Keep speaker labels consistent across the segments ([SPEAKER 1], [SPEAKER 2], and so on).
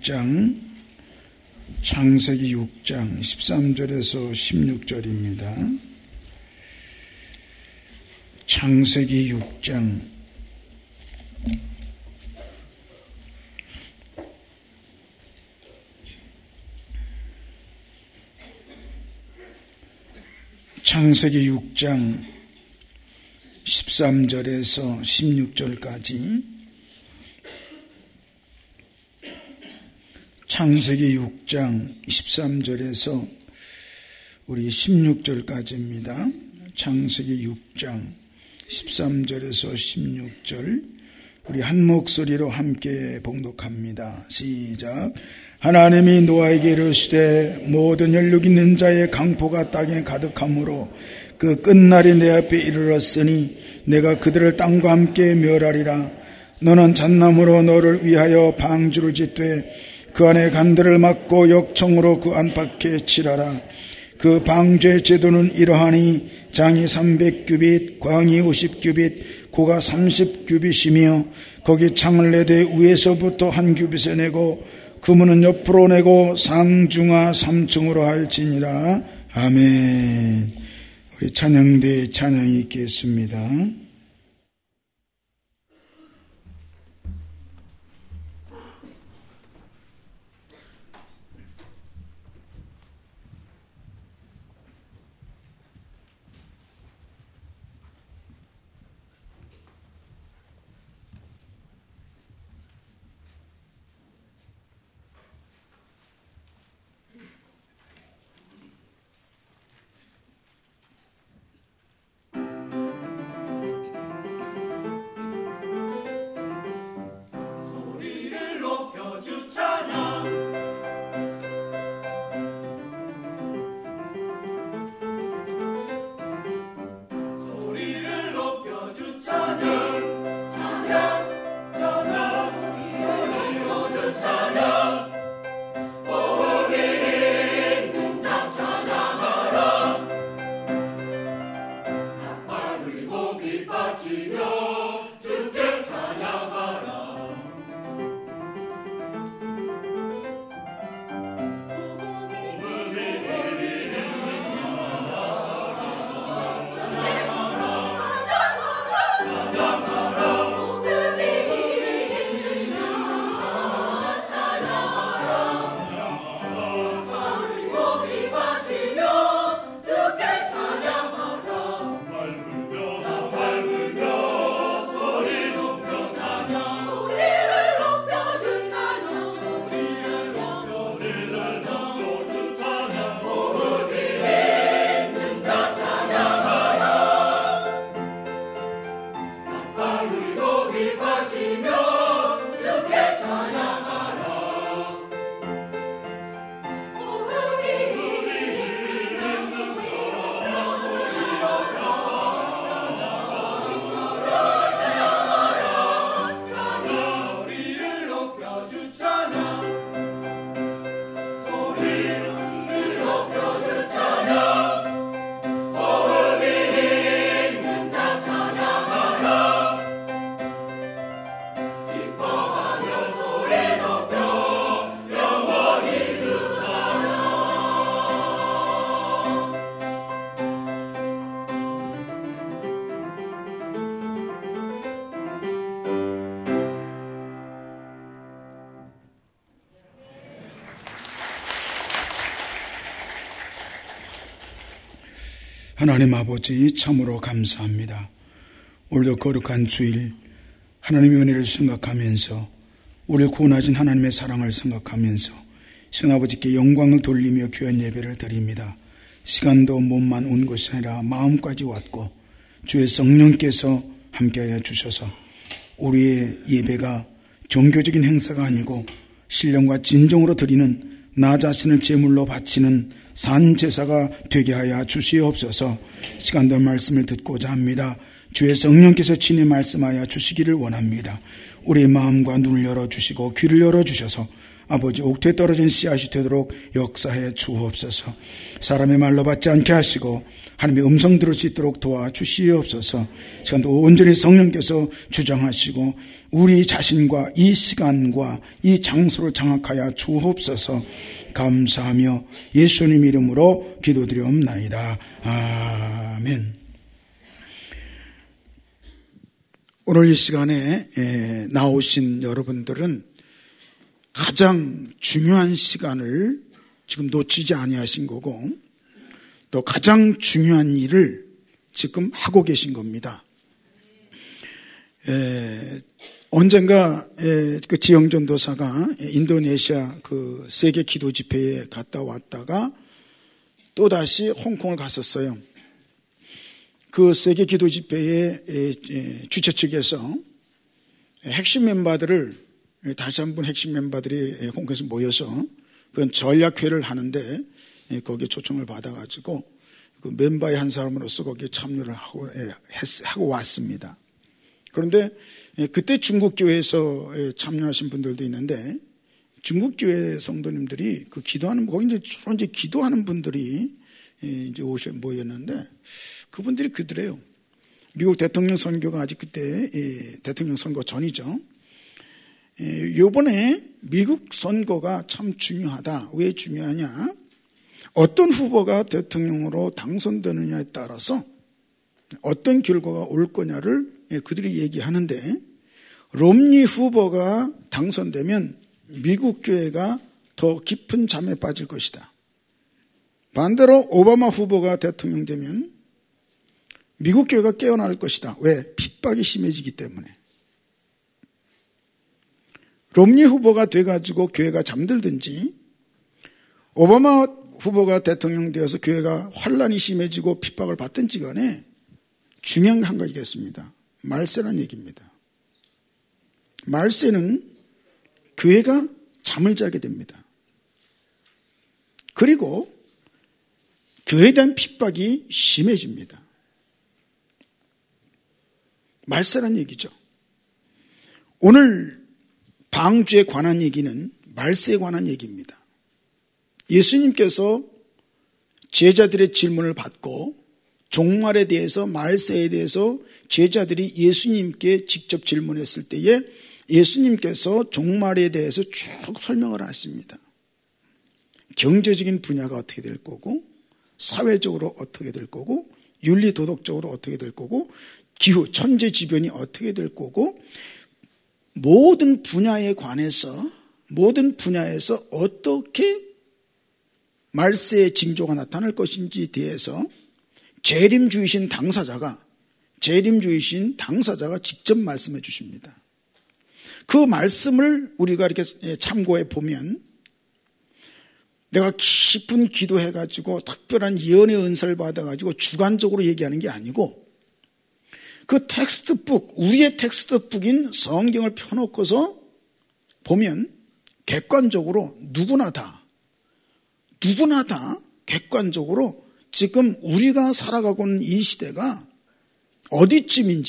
[SPEAKER 1] 6장, 창세기 6장 13절에서 16절입니다. 창세기 6장 창세기 6장 13절에서 16절까지 창세기 6장 13절에서 우리 16절까지입니다. 창세기 6장 13절에서 16절 우리 한 목소리로 함께 봉독합니다. 시작. 하나님이 노아에게 이르시되 모든 혈육 있는 자의 강포가 땅에 가득하므로 그 끝날이 내 앞에 이르렀으니 내가 그들을 땅과 함께 멸하리라. 너는 잣나무로 너를 위하여 방주를 짓되 그 안에 간들을 막고 역청으로 그 안팎에 칠하라. 그 방주의 제도는 이러하니 장이 300규빗, 광이 50규빗, 고가 30규빗이며 거기 창을 내되 위에서부터 한 규빗에 내고 그문은 옆으로 내고 상중하 3층으로 할지니라. 아멘. 우리 찬양대에 찬양이 있겠습니다. 하나님 아버지 참으로 감사합니다. 오늘도 거룩한 주일 하나님의 은혜를 생각하면서 우리를 구원하신 하나님의 사랑을 생각하면서 신아버지께 영광을 돌리며 귀한 예배를 드립니다. 시간도 몸만 온 것이 아니라 마음까지 왔고 주의 성령께서 함께하여 주셔서 우리의 예배가 종교적인 행사가 아니고 신령과 진정으로 드리는 나 자신을 제물로 바치는 산제사가 되게 하여 주시옵소서. 시간도 말씀을 듣고자 합니다. 주의 성령께서 친히 말씀하여 주시기를 원합니다. 우리의 마음과 눈을 열어주시고 귀를 열어주셔서 아버지 옥토에 떨어진 씨앗이 되도록 역사해 주옵소서. 사람의 말로 받지 않게 하시고 하나님의 음성 들을 수 있도록 도와주시옵소서. 시간도 온전히 성령께서 주장하시고 우리 자신과 이 시간과 이 장소를 장악하여 주옵소서. 감사하며 예수님 이름으로 기도드리옵나이다. 아멘. 오늘 이 시간에 나오신 여러분들은 가장 중요한 시간을 지금 놓치지 아니하신 거고 또 가장 중요한 일을 지금 하고 계신 겁니다. 언젠가 그 지영 전도사가 인도네시아 그 세계 기도 집회에 갔다 왔다가 또다시 홍콩을 갔었어요. 그 세계 기도 집회의 주최 측에서 핵심 멤버들을 다시 한번 핵심 멤버들이 홍콩에서 모여서 그건 전략회를 하는데 거기에 초청을 받아가지고 그 멤버의 한 사람으로서 거기에 참여를 하고 왔습니다. 그런데 그때 중국교회에서 참여하신 분들도 있는데 중국교회 성도님들이 그 기도하는 거기 주로 이제 기도하는 분들이 이제 모였는데 그분들이 그들이에요. 미국 대통령 선거가 아직 그때 대통령 선거 전이죠. 이번에 미국 선거가 참 중요하다. 왜 중요하냐? 어떤 후보가 대통령으로 당선되느냐에 따라서 어떤 결과가 올 거냐를 그들이 얘기하는데 롬니 후보가 당선되면 미국 교회가 더 깊은 잠에 빠질 것이다. 반대로 오바마 후보가 대통령 되면 미국 교회가 깨어날 것이다. 왜? 핍박이 심해지기 때문에. 롬니 후보가 돼가지고 교회가 잠들든지 오바마 후보가 대통령 되어서 교회가 환란이 심해지고 핍박을 받든지 간에 중요한 한 가지겠습니다. 말세란 얘기입니다. 말세는 교회가 잠을 자게 됩니다. 그리고 교회에 대한 핍박이 심해집니다. 말세란 얘기죠. 오늘 방주에 관한 얘기는 말세에 관한 얘기입니다. 예수님께서 제자들의 질문을 받고 종말에 대해서 말세에 대해서 제자들이 예수님께 직접 질문했을 때에 예수님께서 종말에 대해서 쭉 설명을 하십니다. 경제적인 분야가 어떻게 될 거고 사회적으로 어떻게 될 거고 윤리도덕적으로 어떻게 될 거고 기후, 천재지변이 어떻게 될 거고 모든 분야에 관해서 모든 분야에서 어떻게 말세의 징조가 나타날 것인지에 대해서 재림주이신 당사자가 직접 말씀해 주십니다. 그 말씀을 우리가 이렇게 참고해 보면 내가 깊은 기도해가지고 특별한 예언의 은사를 받아가지고 주관적으로 얘기하는 게 아니고 그 텍스트북, 우리의 텍스트북인 성경을 펴놓고서 보면 객관적으로 누구나 다 객관적으로 지금 우리가 살아가고 있는 이 시대가 어디쯤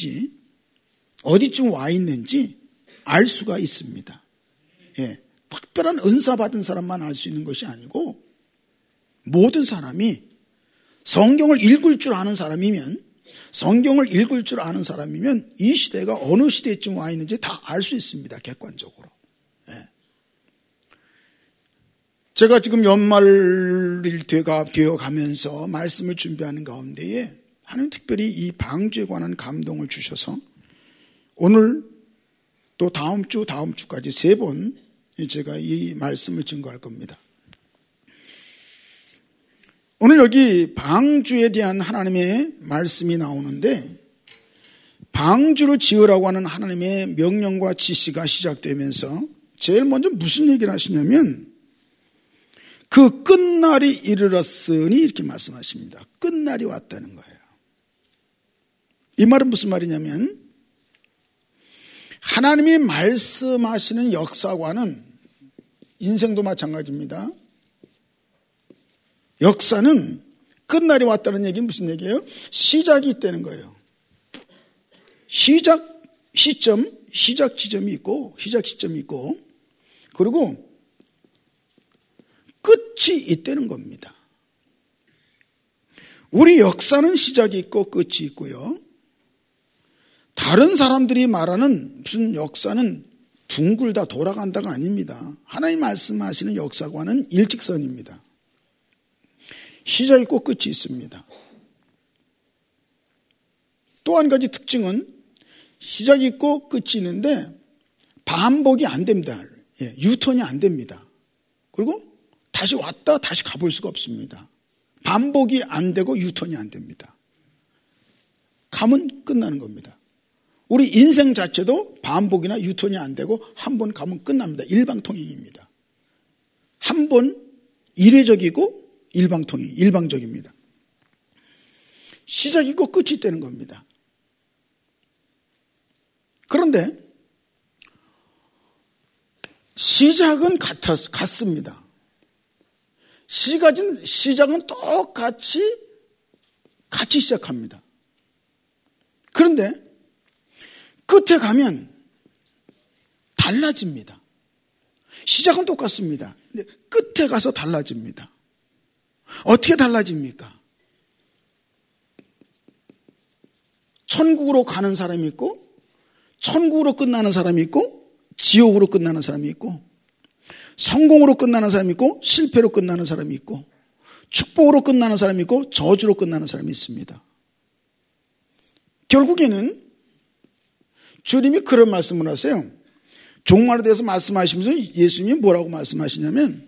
[SPEAKER 1] 와 있는지 알 수가 있습니다. 예, 특별한 은사 받은 사람만 알 수 있는 것이 아니고 모든 사람이 성경을 읽을 줄 아는 사람이면 이 시대가 어느 시대쯤 와 있는지 다 알 수 있습니다. 객관적으로. 예. 제가 지금 연말을 되어가면서 말씀을 준비하는 가운데에 하나님 특별히 이 방주에 관한 감동을 주셔서 오늘 또 다음 주까지 3번 제가 이 말씀을 증거할 겁니다. 오늘 여기 방주에 대한 하나님의 말씀이 나오는데 방주를 지으라고 하는 하나님의 명령과 지시가 시작되면서 제일 먼저 무슨 얘기를 하시냐면 그 끝날이 이르렀으니 이렇게 말씀하십니다. 끝날이 왔다는 거예요. 이 말은 무슨 말이냐면 하나님이 말씀하시는 역사관은 인생도 마찬가지입니다. 역사는 끝날이 왔다는 얘기는 무슨 얘기예요? 시작이 있다는 거예요. 시작 지점이 있고 그리고 끝이 있다는 겁니다. 우리 역사는 시작이 있고 끝이 있고요. 다른 사람들이 말하는 무슨 역사는 둥글다 돌아간다가 아닙니다. 하나님 말씀하시는 역사관은 일직선입니다. 시작 있고 끝이 있습니다. 또 한 가지 특징은 시작이 있고 끝이 있는데 반복이 안 됩니다. 유턴이 안 됩니다. 그리고 다시 왔다 다시 가볼 수가 없습니다. 반복이 안 되고 유턴이 안 됩니다. 가면 끝나는 겁니다. 우리 인생 자체도 반복이나 유턴이 안 되고 한 번 가면 끝납니다. 일방통행입니다. 한 번 일회적이고 일방적입니다. 시작이 있고 끝이 있다는 겁니다. 그런데 시작은 같습니다. 시작은 똑같이 시작합니다. 그런데 끝에 가면 달라집니다. 시작은 똑같습니다. 근데 끝에 가서 달라집니다. 어떻게 달라집니까? 천국으로 가는 사람이 있고 천국으로 끝나는 사람이 있고 지옥으로 끝나는 사람이 있고 성공으로 끝나는 사람이 있고 실패로 끝나는 사람이 있고 축복으로 끝나는 사람이 있고 저주로 끝나는 사람이 있습니다. 결국에는 주님이 그런 말씀을 하세요. 종말에 대해서 말씀하시면서 예수님이 뭐라고 말씀하시냐면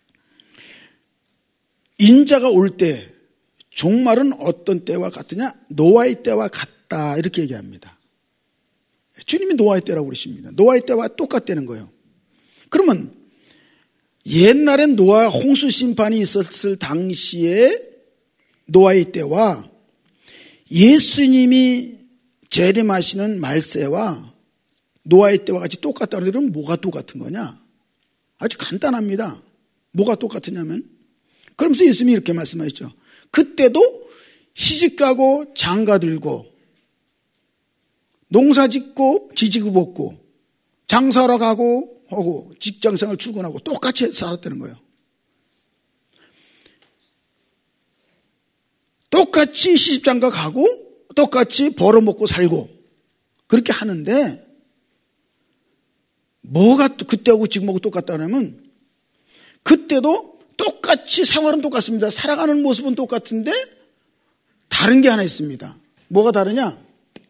[SPEAKER 1] 인자가 올 때 종말은 어떤 때와 같으냐? 노아의 때와 같다 이렇게 얘기합니다. 주님이 노아의 때라고 그러십니다. 노아의 때와 똑같다는 거예요. 그러면 옛날엔 노아 홍수 심판이 있었을 당시에 노아의 때와 예수님이 재림하시는 말세와 노아의 때와 같이 똑같다고 그러면 뭐가 똑같은 거냐? 아주 간단합니다. 뭐가 똑같으냐면 그러면서 예수님이 이렇게 말씀하셨죠. 그때도 시집가고 장가들고 농사짓고 지지고 볶고 장사하러 가고 하고 직장생활 출근하고 똑같이 살았다는 거예요. 똑같이 시집장가 가고 똑같이 벌어먹고 살고 그렇게 하는데 뭐가 그때하고 지금하고 똑같다면 그때도 똑같이 생활은 똑같습니다. 살아가는 모습은 똑같은데 다른 게 하나 있습니다. 뭐가 다르냐?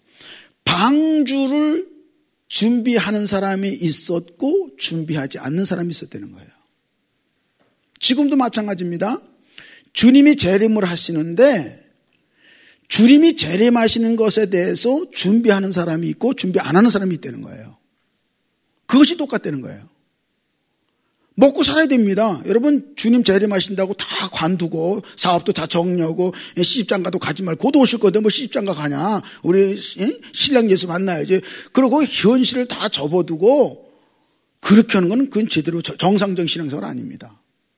[SPEAKER 1] 방주를 준비하는 사람이 있었고 준비하지 않는 사람이 있었다는 거예요. 지금도 마찬가지입니다. 주님이 재림을 하시는데 주님이 재림하시는 것에 대해서 준비하는 사람이 있고 준비 안 하는 사람이 있다는 거예요. 그것이 똑같다는 거예요. 먹고 살아야 됩니다. 여러분 주님 재림하신다고 다 관두고 사업도 다 정리하고 시집장가도 가지 말고 곧 오실 건데 뭐 시집장가 가냐. 우리 신랑 예수 만나야지. 그러고 현실을 다 접어두고 그렇게 하는 건 그건 제대로 정상적인 신앙생활 아닙니다.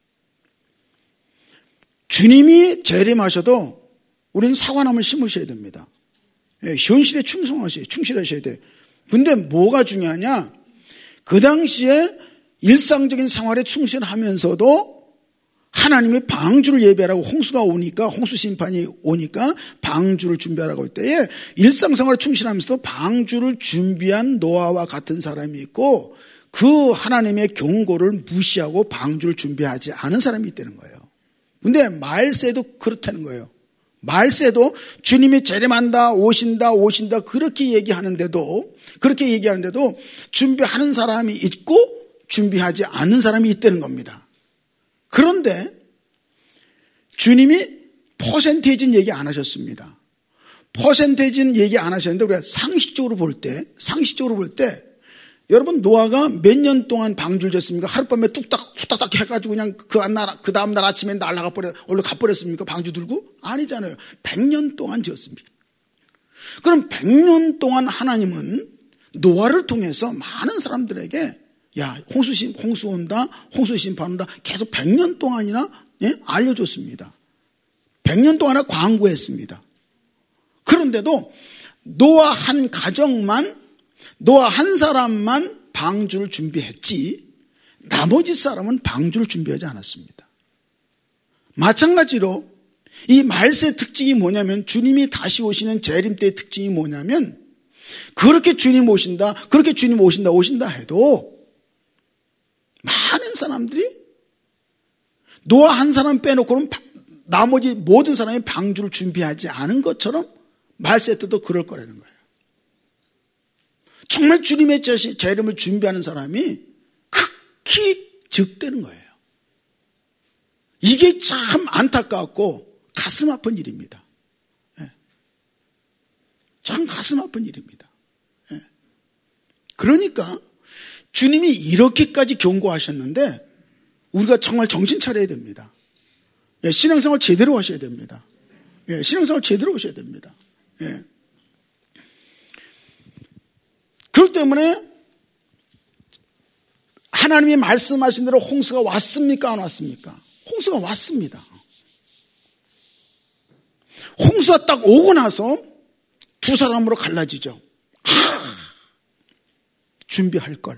[SPEAKER 1] 주님이 재림하셔도 우리는 사과나무를 심으셔야 됩니다. 현실에 충실하셔야 돼요. 근데 뭐가 중요하냐? 그 당시에 일상적인 생활에 충실하면서도 하나님이 방주를 예배하라고 홍수가 오니까 홍수 심판이 오니까 방주를 준비하라고 할 때에 일상생활에 충실하면서도 방주를 준비한 노아와 같은 사람이 있고 그 하나님의 경고를 무시하고 방주를 준비하지 않은 사람이 있다는 거예요. 근데 말세도 그렇다는 거예요. 말세도 주님이 재림한다 오신다 그렇게 얘기하는데도 준비하는 사람이 있고 준비하지 않는 사람이 있다는 겁니다. 그런데 주님이 퍼센테이지는 얘기 안 하셨습니다. 퍼센테이지는 얘기 안 하셨는데 우리가 상식적으로 볼 때 여러분 노아가 몇 년 동안 방주를 졌습니까? 하룻밤에 뚝딱 해가지고 그냥 그 다음날 아침에 얼른 가버렸습니까? 방주 들고? 아니잖아요. 100년 동안 지었습니다. 그럼 100년 동안 하나님은 노아를 통해서 많은 사람들에게 야 홍수 온다 홍수 심판한다 계속 100년 동안이나 알려줬습니다. 100년 동안이나 광고했습니다. 그런데도 노아 한 가정만 노아 한 사람만 방주를 준비했지 나머지 사람은 방주를 준비하지 않았습니다. 마찬가지로 이 말세의 특징이 뭐냐면, 주님이 다시 오시는 재림 때의 특징이 뭐냐면, 그렇게 주님 오신다, 그렇게 주님 오신다 해도 많은 사람들이 노아 한 사람 빼놓고는 나머지 모든 사람이 방주를 준비하지 않은 것처럼 말세 때도 그럴 거라는 거예요. 정말 주님의 재림을 준비하는 사람이 극히 적대는 거예요. 이게 참 안타깝고 가슴 아픈 일입니다. 참 가슴 아픈 일입니다. 그러니까 주님이 이렇게까지 경고하셨는데 우리가 정말 정신 차려야 됩니다. 신앙생활 제대로 하셔야 됩니다. 신앙생활 제대로 하셔야 됩니다. 그렇기 때문에 하나님이 말씀하신 대로 홍수가 왔습니까? 안 왔습니까? 홍수가 왔습니다. 홍수가 딱 오고 나서 두 사람으로 갈라지죠. 준비할 걸.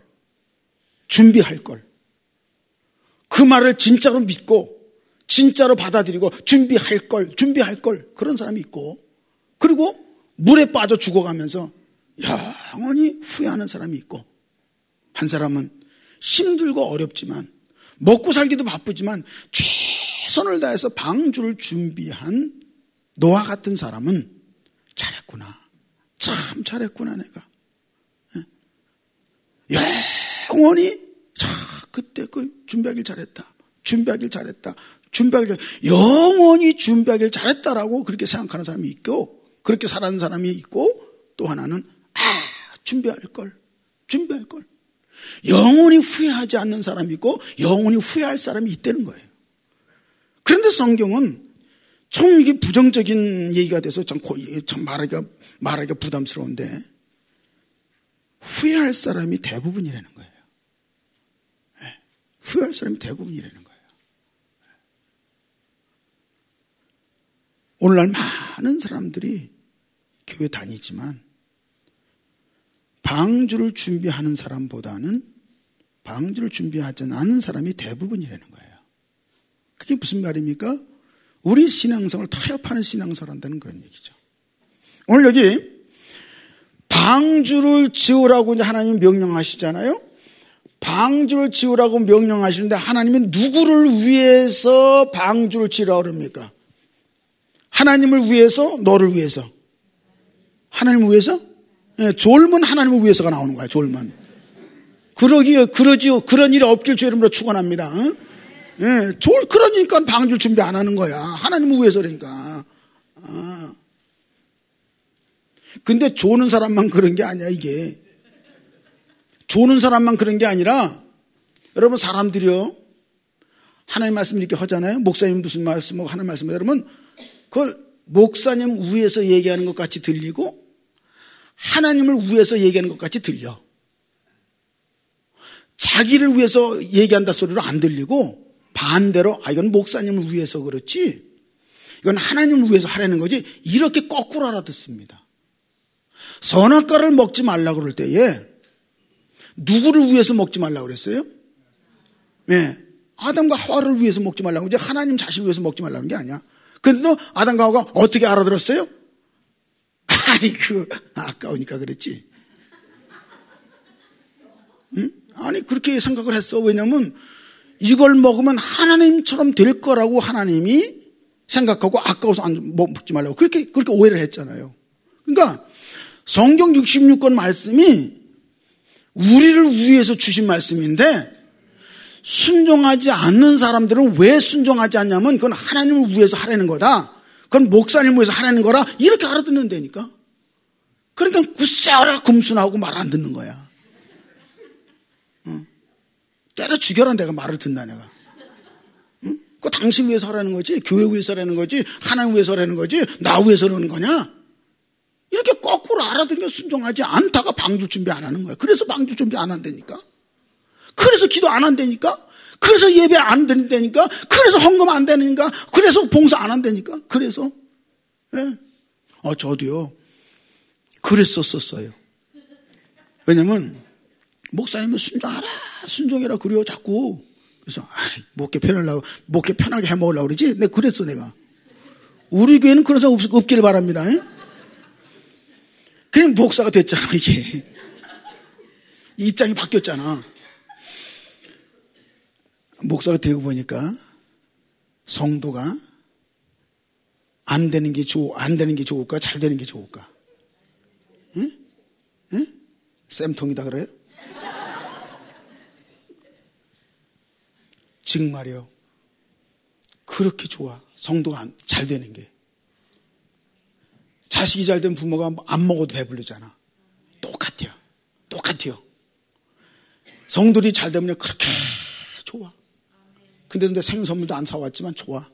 [SPEAKER 1] 그 말을 진짜로 믿고 진짜로 받아들이고 준비할 걸 그런 사람이 있고, 그리고 물에 빠져 죽어가면서 영원히 후회하는 사람이 있고, 한 사람은 힘들고 어렵지만 먹고 살기도 바쁘지만 최선을 다해서 방주를 준비한 노아 같은 사람은 잘했구나, 참 잘했구나 내가. 영원히 그때 그걸 준비하길 잘했다. 영원히 준비하길 잘했다라고 그렇게 생각하는 사람이 있고, 그렇게 살아가는 사람이 있고, 또 하나는 준비할 걸. 영원히 후회하지 않는 사람이 있고 영원히 후회할 사람이 있다는 거예요. 그런데 성경은 참 이게 부정적인 얘기가 돼서 참 말하기가 부담스러운데, 후회할 사람이 대부분이라는 거예요. 후회할 사람이 대부분이라는 거예요. 오늘날 많은 사람들이 교회 다니지만 방주를 준비하는 사람보다는 방주를 준비하지 않은 사람이 대부분이라는 거예요. 그게 무슨 말입니까? 우리 신앙성을 타협하는 신앙성을 한다는 그런 얘기죠. 오늘 여기 방주를 지으라고 이제 하나님 명령하시잖아요. 방주를 지으라고 명령하시는데 하나님은 누구를 위해서 방주를 지으라고 그럽니까? 하나님을 위해서, 너를 위해서? 하나님을 위해서? 졸면 하나님을 위해서가 나오는 거야, 졸면. 그러지요. 그런 일이 없길 주 이름으로 축원합니다. 그러니까 방주를 준비 안 하는 거야. 하나님을 위해서라니까. 근데 조는 사람만 그런 게 아니야, 이게. 조는 사람만 그런 게 아니라, 여러분, 사람들이요, 하나님 말씀 이렇게 하잖아요. 목사님 무슨 말씀하고 하나님 말씀, 여러분, 그걸 목사님 위해서 얘기하는 것 같이 들리고, 하나님을 위해서 얘기하는 것 같이 들려. 자기를 위해서 얘기한다 소리로 안 들리고, 반대로, 이건 목사님을 위해서 그렇지, 이건 하나님을 위해서 하라는 거지, 이렇게 거꾸로 알아듣습니다. 선악과를 먹지 말라고 그럴 때에 누구를 위해서 먹지 말라고 그랬어요? 아담과 하와를 위해서 먹지 말라고, 이제 하나님 자신을 위해서 먹지 말라는 게 아니야. 그런데도 아담과 하와가 어떻게 알아들었어요? 아까우니까 그랬지. 아니, 그렇게 생각을 했어. 왜냐면 이걸 먹으면 하나님처럼 될 거라고 하나님이 생각하고 아까워서 먹지 말라고 그렇게 오해를 했잖아요. 그러니까 성경 66권 말씀이 우리를 위해서 주신 말씀인데, 순종하지 않는 사람들은 왜 순종하지 않냐면 그건 하나님을 위해서 하라는 거다, 그건 목사님을 위해서 하라는 거라, 이렇게 알아듣는다니까. 그러니까 굳세어라 금순하고 말 안 듣는 거야. 때려 죽여라, 내가 말을 듣나 내가. 그거 당신 위해서 하라는 거지, 교회 위해서 하라는 거지, 하나님 위해서 하라는 거지, 나 위해서 하는 거냐? 이렇게 거꾸로 알아들으니까 순종하지 않다가 방주 준비 안 하는 거야. 그래서 방주 준비 안 한다니까. 그래서 기도 안 한다니까. 그래서 예배 안 드린다니까. 그래서 헌금 안 되니까. 그래서 봉사 안 한다니까. 그래서 저도요 그랬었어요. 왜냐면 목사님은 순종해라 그래요 자꾸. 그래서 목회 편하게 해먹으려고 그러지? 내가 그랬어 내가. 우리 교회는 그런 사람 없기를 바랍니다. 그럼 목사가 됐잖아 이게. 입장이 바뀌었잖아. 목사가 되고 보니까 성도가 안 되는 게 좋을까? 잘 되는 게 좋을까? 응? 응? 쌤통이다 그래요? 지금 말이요. 그렇게 좋아. 성도가 잘 되는 게. 자식이 잘 된 부모가 안 먹어도 배부르잖아. 똑같아요. 성도들이 잘 되면 그렇게 좋아. 근데 내 생일 선물도 안 사왔지만 좋아.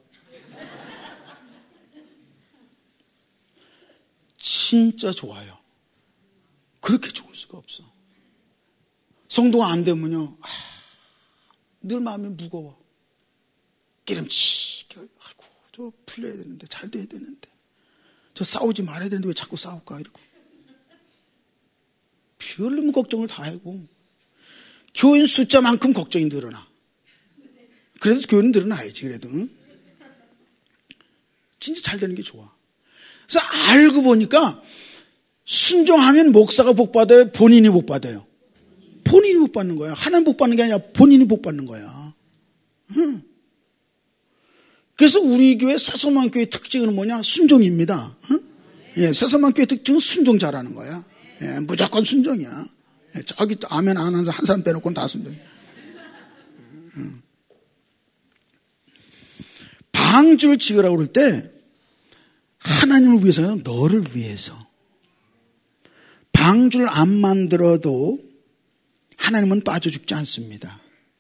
[SPEAKER 1] 진짜 좋아요. 그렇게 좋을 수가 없어. 성도가 안 되면요. 늘 마음이 무거워. 기름치게. 아이고, 저 풀려야 되는데, 잘 돼야 되는데. 저 싸우지 말아야 되는데 왜 자꾸 싸울까? 이러고. 별로 걱정을 다 하고. 교인 숫자만큼 걱정이 늘어나. 그래서 교인은 늘어나야지, 그래도. 진짜 잘 되는 게 좋아. 그래서 알고 보니까 순종하면 목사가 복 받아요? 본인이 복 받아요? 본인이 복 받는 거야. 하나님 복 받는 게 아니라 본인이 복 받는 거야. 그래서 우리 교회 새서만교회 특징은 뭐냐? 순종입니다. 예, 새서만교회 특징은 순종 잘하는 거야. 예, 무조건 순종이야. 예, 저기 아멘 안 하는 한 사람 빼놓고는 다 순종이야. 방주를 지으라고 그럴 때 하나님을 위해서는 너를 위해서. 방주를 안 만들어도 하나님은 빠져 죽지 않습니다.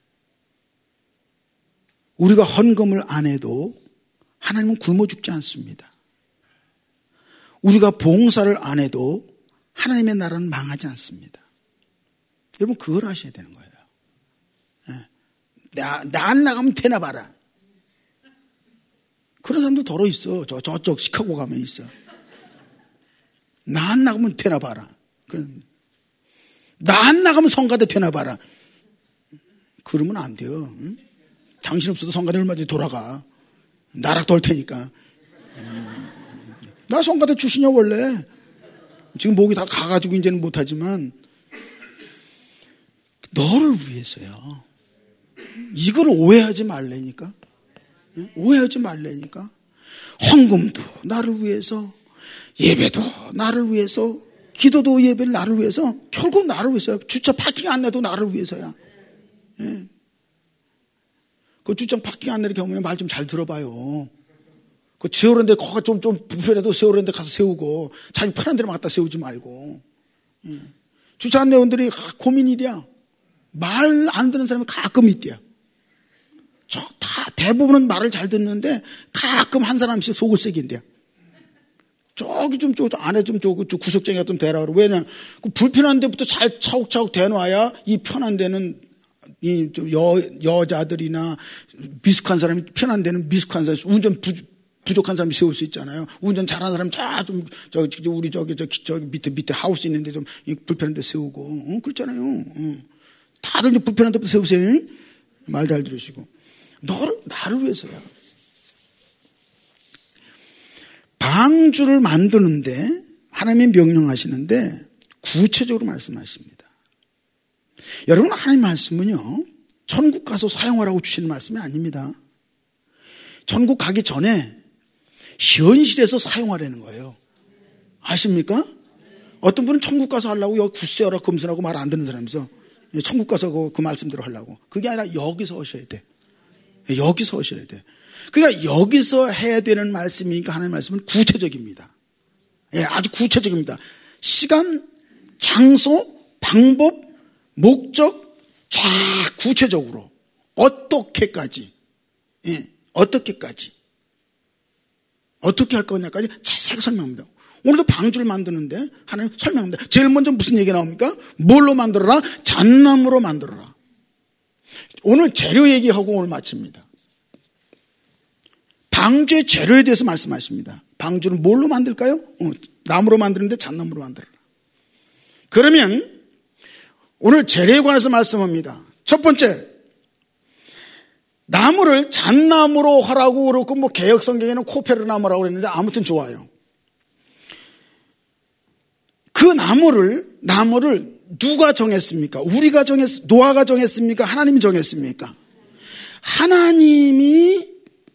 [SPEAKER 1] 우리가 헌금을 안 해도 하나님은 굶어 죽지 않습니다. 우리가 봉사를 안 해도 하나님의 나라는 망하지 않습니다. 여러분 그걸 아셔야 되는 거예요. 나 안 나가면 되나 봐라. 그런 사람도 더러 있어. 저쪽 시카고 가면 있어. 나 안 나가면 되나 봐라. 나 안 나가면 성가대 되나 봐라. 그러면 안 돼요. 응? 당신 없어도 성가대 얼마든지 돌아가. 나락 돌 테니까. 나 성가대 출신이야 원래. 지금 목이 다 가가지고 이제는 못하지만 너를 위해서요. 이걸 오해하지 말라니까. 오해하지 말라니까. 헌금도 나를 위해서, 예배도 나를 위해서, 기도도 예배를 나를 위해서, 결국 나를 위해서야. 주차 파킹 안내도 나를 위해서야. 예. 그 주차 파킹 안내를 경우에 말 좀 잘 들어봐요. 그 세우는 데 거가 좀 불편해도 세우는 데 가서 세우고 자기 편한 데로 갖다 세우지 말고. 예. 주차 안내원들이 고민이랴. 말 안 듣는 사람이 가끔 있대요. 대부분은 말을 잘 듣는데 가끔 한 사람씩 속을 새긴대요. 저기 좀 안에 좀 구석쟁이가 좀 대라 그러고. 왜냐 그 불편한 데부터 잘 차곡차곡 대놔야 이 편한 데는 이 여자들이나 미숙한 사람이 편한 데는 미숙한 사람, 운전 부족한 사람이 세울 수 있잖아요. 운전 잘하는 사람 우리 저기 밑에 하우스 있는데 좀 불편한 데 세우고. 그렇잖아요. 다들 불편한 데부터 세우세요. 말 잘 들으시고. 나를 위해서야. 방주를 만드는데 하나님이 명령하시는데 구체적으로 말씀하십니다. 여러분 하나님 말씀은요. 천국 가서 사용하라고 주시는 말씀이 아닙니다. 천국 가기 전에 현실에서 사용하라는 거예요. 아십니까? 어떤 분은 천국 가서 하려고 여기 굿세어라 금수라고 말 안 듣는 사람이서 천국 가서 그 말씀대로 하려고. 그게 아니라 여기서 하셔야 돼. 여기서 하셔야 돼. 그러니까 여기서 해야 되는 말씀이니까 하나님의 말씀은 구체적입니다. 예, 아주 구체적입니다. 시간, 장소, 방법, 목적 쫙 구체적으로 어떻게까지, 예, 어떻게까지, 어떻게 할 거냐까지 자세히 설명합니다. 오늘도 방주를 만드는데 하나님 설명합니다. 제일 먼저 무슨 얘기 나옵니까? 뭘로 만들어라? 잣나무로 만들어라. 오늘 재료 얘기하고 오늘 마칩니다. 방주의 재료에 대해서 말씀하십니다. 방주를 뭘로 만들까요? 나무로 만드는데 잣나무로 만들어라. 그러면 오늘 재료에 관해서 말씀합니다. 첫 번째, 나무를 잣나무로 하라고 그렇고 뭐 개역 성경에는 코페르나무라고 그랬는데 아무튼 좋아요. 그 나무를 누가 정했습니까? 우리가 노아가 정했습니까? 하나님이 정했습니까? 하나님이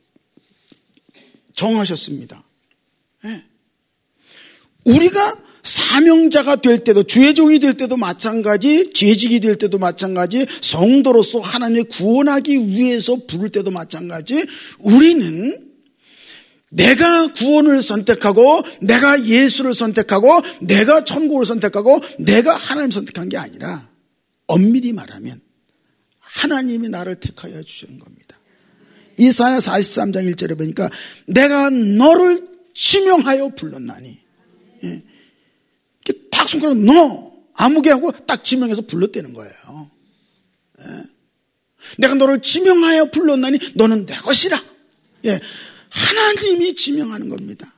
[SPEAKER 1] 정하셨습니다. 네. 우리가 사명자가 될 때도, 주의 종이 될 때도 마찬가지, 재직이 될 때도 마찬가지, 성도로서 하나님을 구원하기 위해서 부를 때도 마찬가지, 우리는 내가 구원을 선택하고, 내가 예수를 선택하고, 내가 천국을 선택하고, 내가 하나님을 선택한 게 아니라, 엄밀히 말하면 하나님이 나를 택하여 주신 겁니다. 이사야 43장 1절에 보니까 내가 너를 지명하여 불렀나니, 예. 딱 손가락 너 아무개 하고 딱 지명해서 불렀다는 거예요. 예. 내가 너를 지명하여 불렀나니 너는 내 것이라. 예. 하나님이 지명하는 겁니다.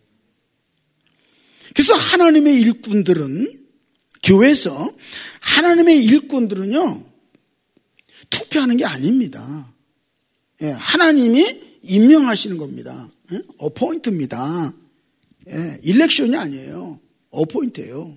[SPEAKER 1] 그래서 하나님의 일꾼들은, 교회에서 하나님의 일꾼들은요, 투표하는 게 아닙니다. 예. 하나님이 임명하시는 겁니다. 예? 어포인트입니다. 예. 일렉션이 아니에요. 어포인트예요.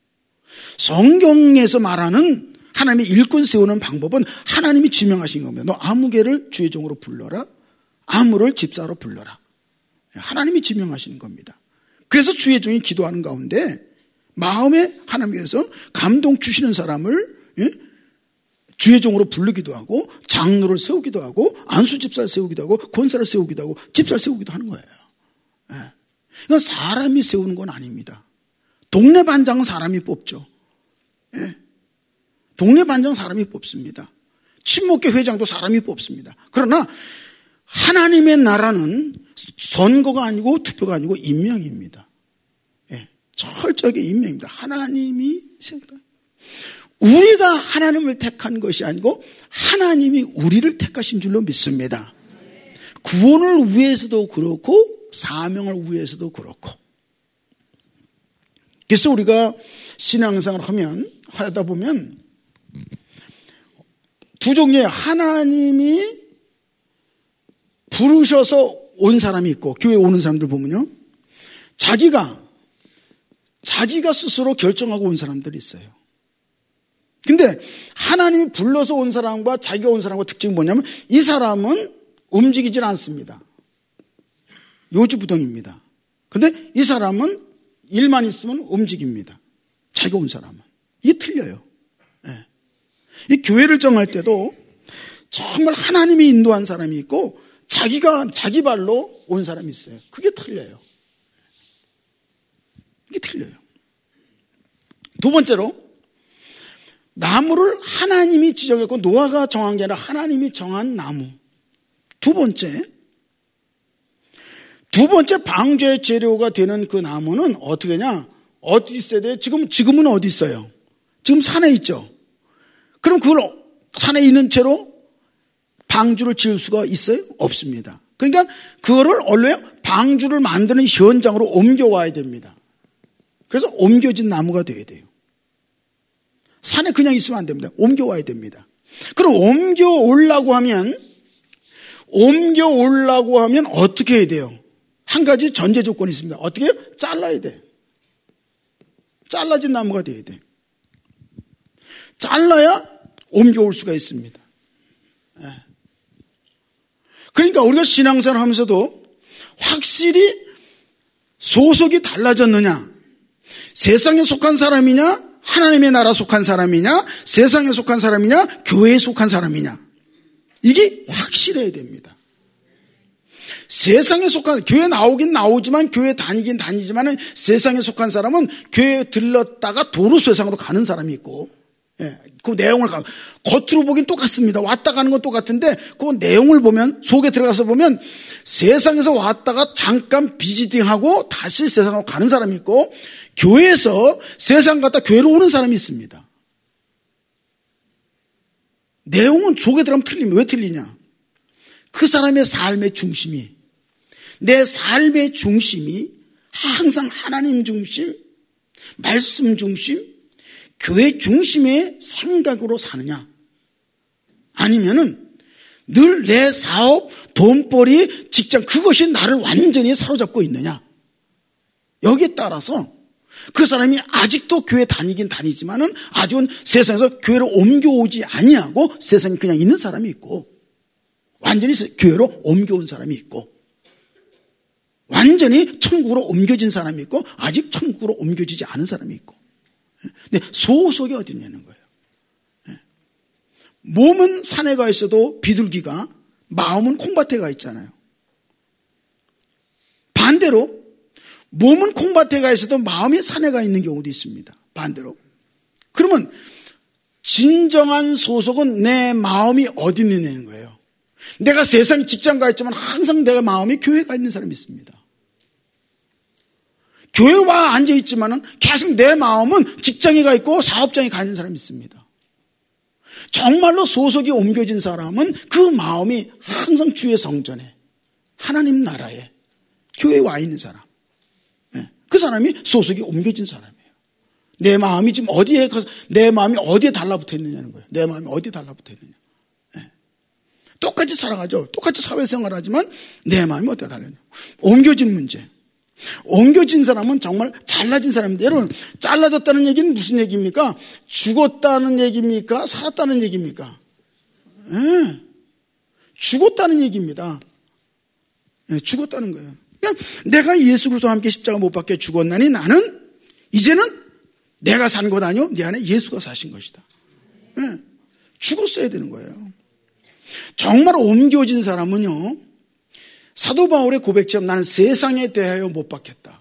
[SPEAKER 1] 성경에서 말하는 하나님의 일꾼 세우는 방법은 하나님이 지명하신 겁니다. 너 아무개를 주의 종으로 불러라. 아무를 집사로 불러라. 하나님이 지명하시는 겁니다. 그래서 주의 종이 기도하는 가운데 마음에 하나님께서 감동 주시는 사람을, 예? 주의 종으로 부르기도 하고, 장로를 세우기도 하고, 안수 집사를 세우기도 하고, 권사를 세우기도 하고, 집사를 세우기도 하는 거예요. 예. 이건 사람이 세우는 건 아닙니다. 동네 반장은 사람이 뽑죠. 예. 동네 반장은 사람이 뽑습니다. 친목회 회장도 사람이 뽑습니다. 그러나 하나님의 나라는 선거가 아니고 투표가 아니고 임명입니다. 예. 철저하게 임명입니다. 하나님이 우리가 하나님을 택한 것이 아니고 하나님이 우리를 택하신 줄로 믿습니다. 구원을 위해서도 그렇고 사명을 위해서도 그렇고. 그래서 우리가 신앙생활을 하다 보면 두 종류의 하나님이 부르셔서 온 사람이 있고, 교회에 오는 사람들 보면요, 자기가 스스로 결정하고 온 사람들이 있어요. 근데 하나님이 불러서 온 사람과 자기가 온 사람과 특징이 뭐냐면 이 사람은 움직이질 않습니다. 요지부동입니다. 근데 이 사람은 일만 있으면 움직입니다. 자기가 온 사람은. 이게 틀려요. 네. 이 교회를 정할 때도 정말 하나님이 인도한 사람이 있고 자기 발로 온 사람이 있어요. 그게 틀려요. 이게 틀려요. 두 번째로, 나무를 하나님이 지정했고 노아가 정한 게 아니라 하나님이 정한 나무. 두 번째 방주의 재료가 되는 그 나무는 어떻게 하냐? 어디 있어야 돼요? 지금은 어디 있어요? 지금 산에 있죠. 그럼 그걸 산에 있는 채로 방주를 지을 수가 있어요? 없습니다. 그러니까 그거를 원래 방주를 만드는 현장으로 옮겨와야 됩니다. 그래서 옮겨진 나무가 돼야 돼요. 산에 그냥 있으면 안 됩니다. 옮겨와야 됩니다. 그럼 옮겨오려고 하면 어떻게 해야 돼요? 한 가지 전제 조건이 있습니다. 어떻게 해요? 잘라야 돼. 잘라진 나무가 돼야 돼. 잘라야 옮겨올 수가 있습니다. 그러니까 우리가 신앙생활 하면서도 확실히 소속이 달라졌느냐, 세상에 속한 사람이냐, 하나님의 나라 속한 사람이냐, 세상에 속한 사람이냐, 교회에 속한 사람이냐, 이게 확실해야 됩니다. 세상에 속한, 교회 나오긴 나오지만, 교회 다니긴 다니지만, 세상에 속한 사람은 교회에 들렀다가 도로 세상으로 가는 사람이 있고, 예, 그 내용을 겉으로 보긴 똑같습니다. 왔다 가는 건 똑같은데 그 내용을 보면, 속에 들어가서 보면 세상에서 왔다가 잠깐 비지팅하고 다시 세상으로 가는 사람이 있고, 교회에서 세상 갔다 교회로 오는 사람이 있습니다. 내용은 속에 들어가면 틀립니다. 왜 틀리냐? 그 사람의 삶의 중심이, 내 삶의 중심이 항상 하나님 중심, 말씀 중심, 교회 중심의 생각으로 사느냐, 아니면은 늘 내 사업, 돈벌이, 직장, 그것이 나를 완전히 사로잡고 있느냐. 여기에 따라서 그 사람이 아직도 교회 다니긴 다니지만은 아직은 세상에서 교회로 옮겨오지 아니하고 세상에 그냥 있는 사람이 있고, 완전히 교회로 옮겨온 사람이 있고, 완전히 천국으로 옮겨진 사람이 있고, 아직 천국으로 옮겨지지 않은 사람이 있고. 근데 소속이 어디 있냐는 거예요. 몸은 산에 가 있어도 비둘기가, 마음은 콩밭에 가 있잖아요. 반대로 몸은 콩밭에 가 있어도 마음이 산에 가 있는 경우도 있습니다. 반대로. 그러면 진정한 소속은 내 마음이 어디 있느냐는 거예요. 내가 세상 직장 가 있지만 항상 내가 마음이 교회에 가 있는 사람이 있습니다. 교회에 와 앉아 있지만은 계속 내 마음은 직장에 가 있고 사업장에 가 있는 사람이 있습니다. 정말로 소속이 옮겨진 사람은 그 마음이 항상 주의 성전에, 하나님 나라에, 교회에 와 있는 사람. 그 사람이 소속이 옮겨진 사람이에요. 내 마음이 지금 내 마음이 어디에 달라붙어 있느냐는 거예요. 내 마음이 어디에 달라붙어 있느냐. 똑같이 살아가죠. 똑같이 사회생활 하지만 내 마음이 어디에 달라있냐. 옮겨진 문제. 옮겨진 사람은 정말 잘라진 사람인데, 여러분, 잘라졌다는 얘기는 무슨 얘기입니까? 죽었다는 얘기입니까? 살았다는 얘기입니까? 죽었다는 얘기입니다. 죽었다는 거예요. 그러니까 내가 예수 그리스도와 함께 십자가 못 박혀 죽었나니 나는 이제는 내가 산 것 아니요, 내 안에 예수가 사신 것이다. 죽었어야 되는 거예요. 정말 옮겨진 사람은요, 사도 바울의 고백처럼 나는 세상에 대하여 못 박혔다.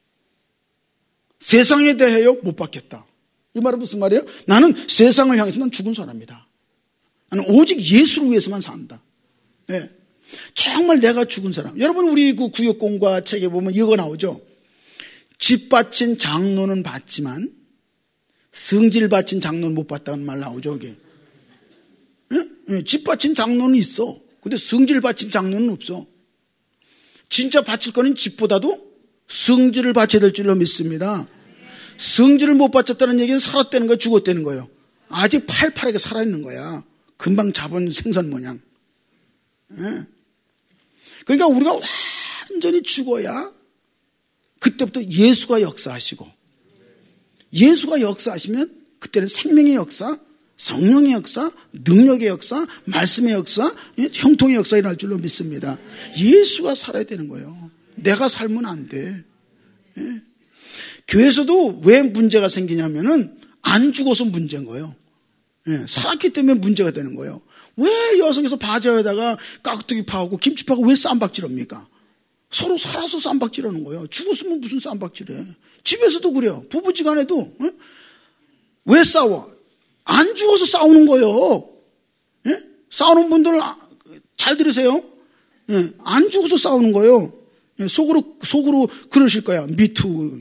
[SPEAKER 1] 세상에 대하여 못 박혔다. 이 말은 무슨 말이에요? 나는 세상을 향해서 난 죽은 사람이다. 나는 오직 예수를 위해서만 산다. 네. 정말 내가 죽은 사람. 여러분, 우리 그 구역공과 책에 보면 이거 나오죠. 집 바친 장로는 봤지만 성질 바친 장로는 못 봤다는 말 나오죠. 이게. 네? 집 바친 장로는 있어. 근데 성질 바친 장로는 없어. 진짜 바칠 거는 집보다도 성질을 바쳐야 될 줄로 믿습니다. 성질을 못 바쳤다는 얘기는 살았다는 거예요, 죽었다는 거예요. 아직 팔팔하게 살아있는 거야. 금방 잡은 생선 모양. 네. 그러니까 우리가 완전히 죽어야 그때부터 예수가 역사하시고, 예수가 역사하시면 그때는 생명의 역사, 성령의 역사, 능력의 역사, 말씀의 역사, 형통의 역사 일어날 줄로 믿습니다. 예수가 살아야 되는 거예요. 내가 살면 안 돼. 예. 교회에서도 왜 문제가 생기냐면은 안 죽어서 문제인 거예요. 예. 살았기 때문에 문제가 되는 거예요. 왜 여성에서 바자에다가 깍두기 파고 김치 파고 왜 쌈박질합니까? 서로 살아서 쌈박질하는 거예요. 죽었으면 무슨 쌈박질해. 집에서도 그래요. 부부지간에도. 예? 왜 싸워? 안 죽어서 싸우는 거예요. 예? 싸우는 분들 잘 들으세요. 예? 안 죽어서 싸우는 거예요. 예? 속으로 그러실 거야. 미투.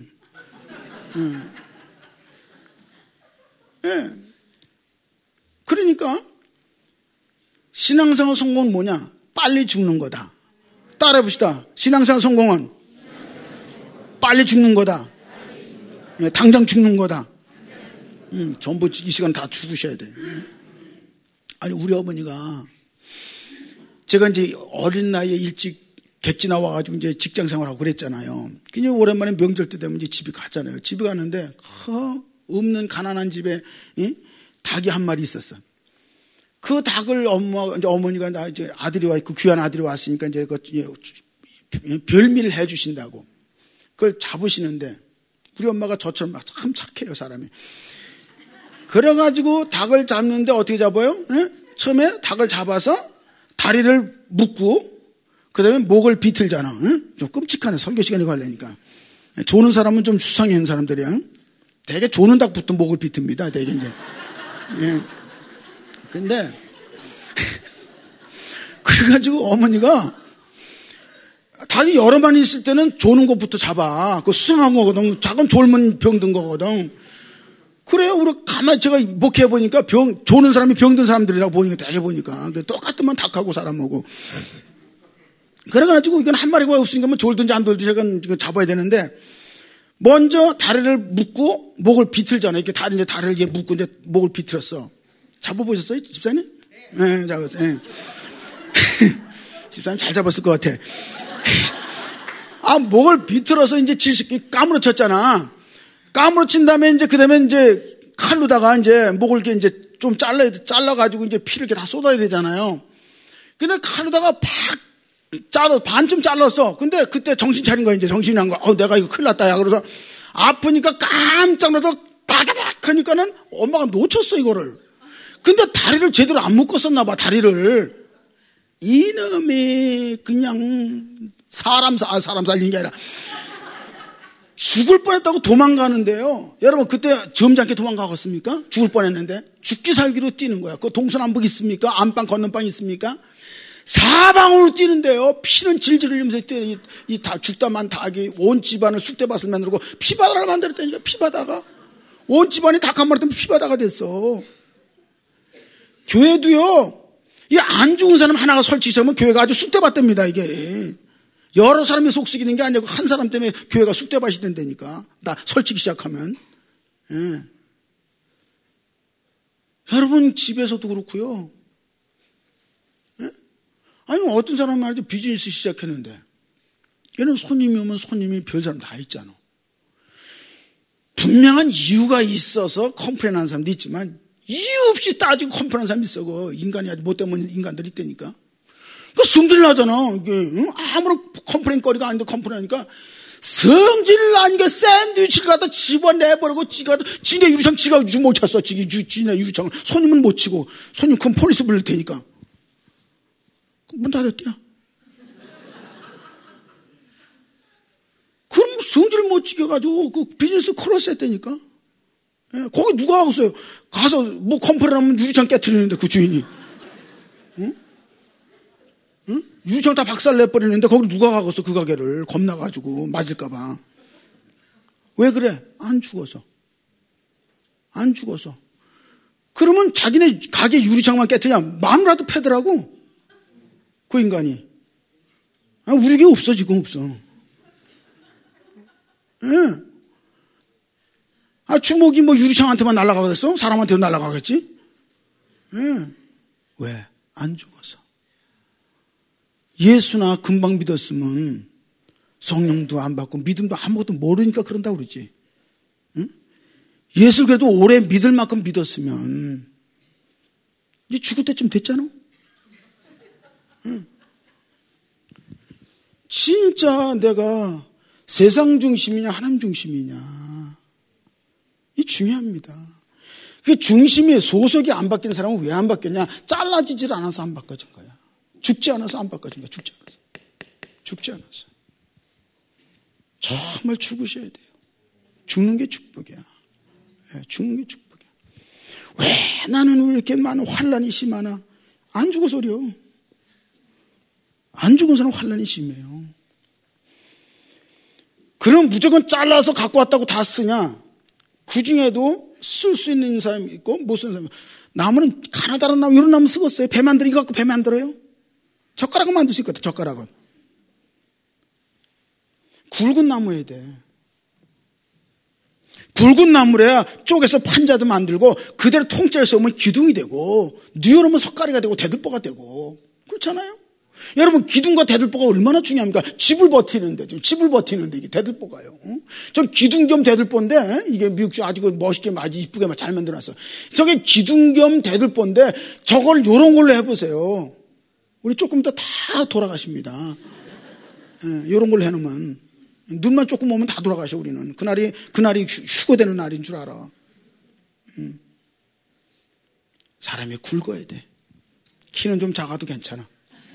[SPEAKER 1] 예. 예. 그러니까 신앙생활 성공은 뭐냐? 빨리 죽는 거다. 따라해봅시다. 신앙생활 성공은 빨리 죽는 거다. 예, 당장 죽는 거다. 전부 이 시간 다 죽으셔야 돼. 아니, 우리 어머니가, 제가 이제 어린 나이에 일찍 객지 나와가지고 이제 직장 생활하고 그랬잖아요. 그냥 오랜만에 명절 때 되면 이제 집에 갔잖아요. 집에 갔는데, 없는 가난한 집에, 닭이 한 마리 있었어. 그 닭을 어머니가 나 이제 아들이 와 있고 귀한 아들이 왔으니까 이제 그 별미를 해 주신다고. 그걸 잡으시는데, 우리 엄마가 저처럼 참 착해요, 사람이. 그래가지고 닭을 잡는데 어떻게 잡아요? 예? 처음에 닭을 잡아서 다리를 묶고 그 다음에 목을 비틀잖아. 예? 좀 끔찍하네. 설교 시간이 걸리니까. 조는 사람은 좀 수상해 있는 사람들이야. 되게 조는 닭부터 목을 비틉니다. 되게 이제. 예. 근데 그래가지고 어머니가 닭이 여러 마리 있을 때는 조는 것부터 잡아. 그거 수상한 거거든. 작은 졸면 병든 거거든. 그래요. 우리 가만히 제가 목회해보니까 조는 사람이 병든 사람들이라고 보니까 되게 보니까. 똑같으면 닭하고 사람하고. 그래가지고 이건 한 마리가 없으니까 뭐 졸든지 안 졸든지 이건 잡아야 되는데, 먼저 다리를 묶고 목을 비틀잖아요. 이렇게 다리를 이렇게 묶고 이제 목을 비틀었어. 잡아보셨어요, 집사님? 네, 잡았어요. 네. 집사님 잘 잡았을 것 같아. 목을 비틀어서 이제 까무러쳤잖아. 까무러친 다음에 이제 그 다음에 이제 칼로다가 이제 목을 이렇게 이제 좀 잘라가지고 이제 피를 이렇게 다 쏟아야 되잖아요. 근데 칼로다가 반쯤 잘랐어. 근데 그때 정신 차린 거야. 이제 정신이 난 거야. 내가 이거 큰일 났다. 야. 그래서 아프니까 깜짝 놀라서 다가닥 하니까는 엄마가 놓쳤어, 이거를. 근데 다리를 제대로 안 묶었었나 봐, 다리를. 이놈이 그냥 사람 살린 게 아니라 죽을 뻔했다고 도망가는데요. 여러분 그때 점잖게 도망가겠습니까? 죽을 뻔했는데 죽기 살기로 뛰는 거야. 그 동서남북 있습니까? 안방 건너방 있습니까? 사방으로 뛰는데요. 피는 질질 흘리면서 다 죽다만 닭이 온 집안을 쑥대밭을 만들고 피바다를 만들었다니까. 피바다가 온 집안이 닭 한 마리 때문에 피바다가 됐어. 교회도요. 이 안 죽은 사람 하나가 설치시면 교회가 아주 쑥대밭 됩니다. 이게 여러 사람이 속썩이는 게 아니고 한 사람 때문에 교회가 쑥대밭이 된다니까. 나 설치기 시작하면. 예. 여러분 집에서도 그렇고요. 예? 아니 어떤 사람 말이죠. 비즈니스 시작했는데 얘는 손님이 오면 손님이 별 사람 다 있잖아. 분명한 이유가 있어서 컴플레인하는 사람도 있지만 이유 없이 따지고 컴플레인하는 사람이 있어. 그 인간이 아주 못되면 인간들이 있다니까. 그 성질 나잖아. 이게 아무런 컴플레인거리가 아닌데 컴플레인하니까 성질 나니까 샌드위치를 갖다 집어내버리고 지네 유리창 지가 못 찼어. 지네 유리창을 손님은 못 치고 손님 그럼 폴리스 불릴 테니까 문 닫았대요. 그럼 성질 못 지켜가지고 그 비즈니스 클로스 했다니까. 예, 거기 누가 하겠어요? 가서 뭐 컴플레인하면 유리창 깨트리는데 그 주인이. 응? 응? 유리창 다 박살 내버리는데 거기 누가 가겠어? 그 가게를 겁나가지고 맞을까봐. 왜 그래? 안 죽어서. 그러면 자기네 가게 유리창만 깨트냐? 마누라도 패더라고. 그 인간이. 우리 게 없어 지금 없어. 예. 주먹이 뭐 유리창한테만 날아가겠어? 사람한테도 날아가겠지? 예. 왜? 안 죽어서. 예수나 금방 믿었으면 성령도 안 받고 믿음도 아무것도 모르니까 그런다고 그러지. 응? 예수 그래도 오래 믿을 만큼 믿었으면 이제 죽을 때쯤 됐잖아. 응. 진짜 내가 세상 중심이냐 하나님 중심이냐 이 중요합니다. 그 중심이 소속이 안 바뀐 사람은 왜 안 바뀌었냐? 잘라지질 않아서 안 바꿔진 거야. 죽지 않아서 안 바꿔진 거야. 죽지 않아서. 정말 죽으셔야 돼요. 죽는 게 축복이야. 죽는 게 축복이야. 왜 나는 왜 이렇게 많은 환란이 심하나? 안 죽어서 그래요. 안 죽은 사람은 환란이 심해요. 그럼 무조건 잘라서 갖고 왔다고 다 쓰냐? 그 중에도 쓸 수 있는 사람이 있고 못 쓰는 사람이 있고. 나무는 가나다란 나무 이런 나무 쓰겠어요. 배 만들기 갖고 배 만들어요? 젓가락은 만들 수 있거든. 젓가락은. 굵은 나무 해야 돼. 굵은 나무래야 쪼개서 판자도 만들고 그대로 통째로 쏘면 기둥이 되고 뉘어놓으면 석가리가 되고 대들보가 되고 그렇잖아요. 여러분 기둥과 대들보가 얼마나 중요합니까? 집을 버티는데 이게 대들보가요. 전 기둥 겸 대들보인데 이게 미국 아주 멋있게 아주 이쁘게 잘 만들어놨어. 저게 기둥 겸 대들보인데 저걸 요런 걸로 해보세요. 우리 조금 더 다 돌아가십니다. 요런 걸로 해놓으면 눈만 조금 오면 다 돌아가셔. 우리는 그날이 휴거되는 날인 줄 알아. 사람이 굵어야 돼. 키는 좀 작아도 괜찮아.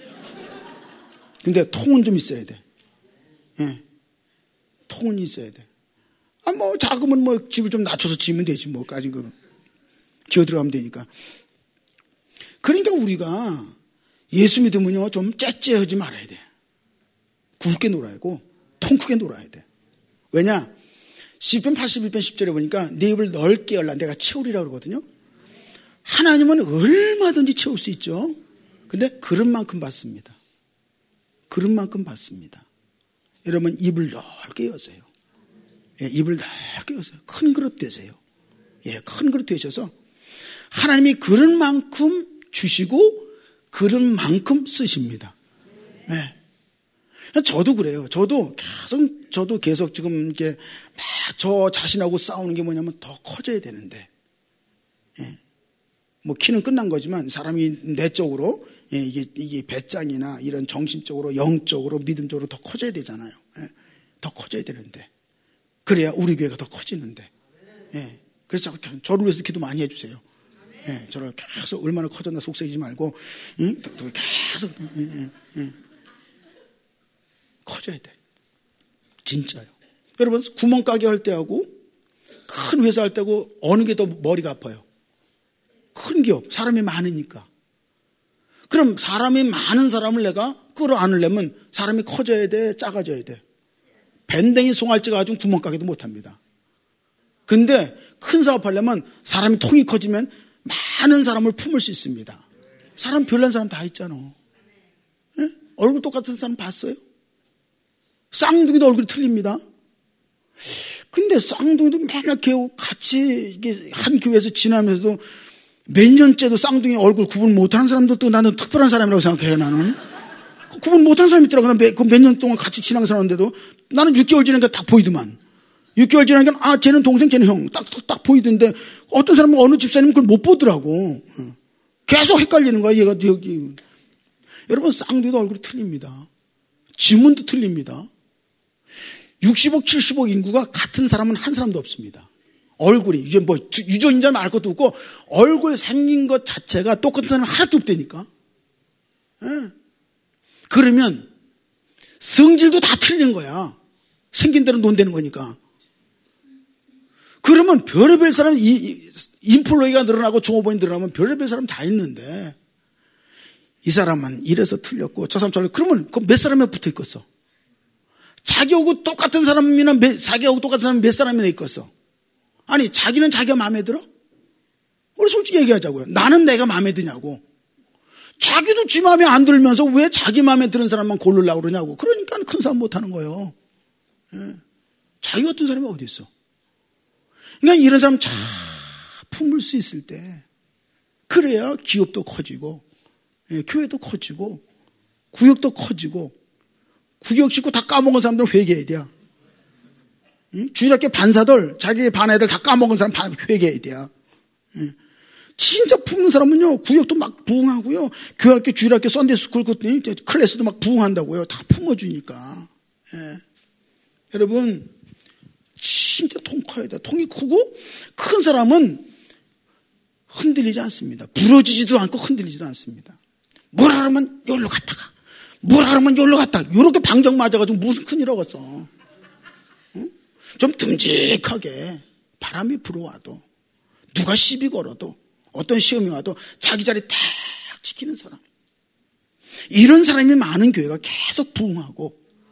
[SPEAKER 1] 근데 통은 좀 있어야 돼. 예. 통은 있어야 돼. 뭐 작으면 뭐 집을 좀 낮춰서 지으면 되지 뭐까지 기어 들어가면 되니까. 그러니까 우리가 예수 믿으면요 좀 째째하지 말아야 돼. 굵게 놀아야 하고 통 크게 놀아야 돼. 왜냐? 시편 81편 10절에 보니까 내 입을 넓게 열라 내가 채우리라 그러거든요. 하나님은 얼마든지 채울 수 있죠. 근데 그릇만큼 받습니다. 그릇만큼 받습니다. 여러분 입을 넓게 여세요. 예, 입을 넓게 여세요. 큰 그릇 되세요. 예, 큰 그릇 되셔서 하나님이 그릇만큼 주시고 그릇만큼 쓰십니다. 네. 저도 그래요. 저도 계속 지금 이게 막 저 자신하고 싸우는 게 뭐냐면 더 커져야 되는데, 예. 뭐 키는 끝난 거지만 사람이 내적으로, 예, 이게 배짱이나 이런 정신적으로, 영적으로, 믿음적으로 더 커져야 되잖아요. 예. 더 커져야 되는데, 그래야 우리 교회가 더 커지는데, 예. 그래서 저를 위해서 기도 많이 해주세요. 예. 저를 계속 얼마나 커졌나 속삭이지 말고, 계속, 커져야 돼. 진짜요. 여러분, 구멍가게 할 때하고 큰 회사 할 때하고 어느 게 더 머리가 아파요? 큰 기업, 사람이 많으니까. 그럼 사람이 많은 사람을 내가 끌어안으려면 사람이 커져야 돼, 작아져야 돼. 밴댕이 송알찌가 가지고 구멍가게도 못합니다. 근데 큰 사업하려면 사람이 통이 커지면 많은 사람을 품을 수 있습니다. 사람 별난 사람 다 있잖아. 예? 얼굴 똑같은 사람 봤어요? 쌍둥이도 얼굴이 틀립니다. 근데 쌍둥이도 맨날 같이 이게 한 교회에서 지나면서도 몇 년째도 쌍둥이 얼굴 구분 못하는 사람들도 나는 특별한 사람이라고 생각해요. 나는 구분 못하는 사람이 있더라고. 몇 년 동안 같이 지나고 살았는데도 나는 6개월 지나니까 딱 보이더만. 6개월 지나니까 쟤는 동생, 쟤는 형 딱 보이던데 어떤 사람은 어느 집사님은 그걸 못 보더라고. 계속 헷갈리는 거야. 얘가 여기. 여러분, 쌍둥이도 얼굴이 틀립니다. 지문도 틀립니다. 60억, 70억 인구가 같은 사람은 한 사람도 없습니다. 얼굴이, 이제 뭐, 유전자 말 것도 없고, 얼굴 생긴 것 자체가 똑같은 사람은 하나도 없다니까. 예. 그러면, 성질도 다 틀린 거야. 생긴 대로 논대는 거니까. 그러면 별의별 사람, 인플루이가 늘어나고 종업원이 늘어나면 별의별 사람 다 있는데, 이 사람은 이래서 틀렸고, 저 사람 저래. 그러면 그 몇 사람이 붙어 있겠어? 자기하고 똑같은 사람이나 자기하고 똑같은 사람이 몇 사람이나 있겠어? 아니, 자기는 자기가 마음에 들어? 우리 솔직히 얘기하자고요. 나는 내가 마음에 드냐고. 자기도 지 마음에 안 들면서 왜 자기 마음에 드는 사람만 고르려고 그러냐고. 그러니까 큰 사람 못 하는 거예요. 예. 자기 같은 사람이 어디 있어? 그러니까 이런 사람 잘 품을 수 있을 때, 그래야 기업도 커지고, 예, 교회도 커지고, 구역도 커지고, 구역 식구 다 까먹은 사람들 회개해야 돼요. 응? 주일학교 반사들, 자기 반 애들 다 까먹은 사람 회개해야 돼요. 응? 진짜 품는 사람은요, 구역도 막 부흥하고요, 교회학교, 주일학교, 썬데이스쿨 클래스도 막 부흥한다고요. 다 품어주니까. 예. 여러분, 진짜 통 커야 돼요. 통이 크고, 큰 사람은 흔들리지 않습니다. 부러지지도 않고 흔들리지도 않습니다. 뭐라 그러면 여기로 갔다가, 뭐라 그러면 여기로 갔다가, 이렇게 방정 맞아가지고 무슨 큰일 하겠어. 응? 좀 듬직하게 바람이 불어와도, 누가 시비 걸어도, 어떤 시험이 와도 자기 자리 탁 지키는 사람. 이런 사람이 많은 교회가 계속 부흥하고,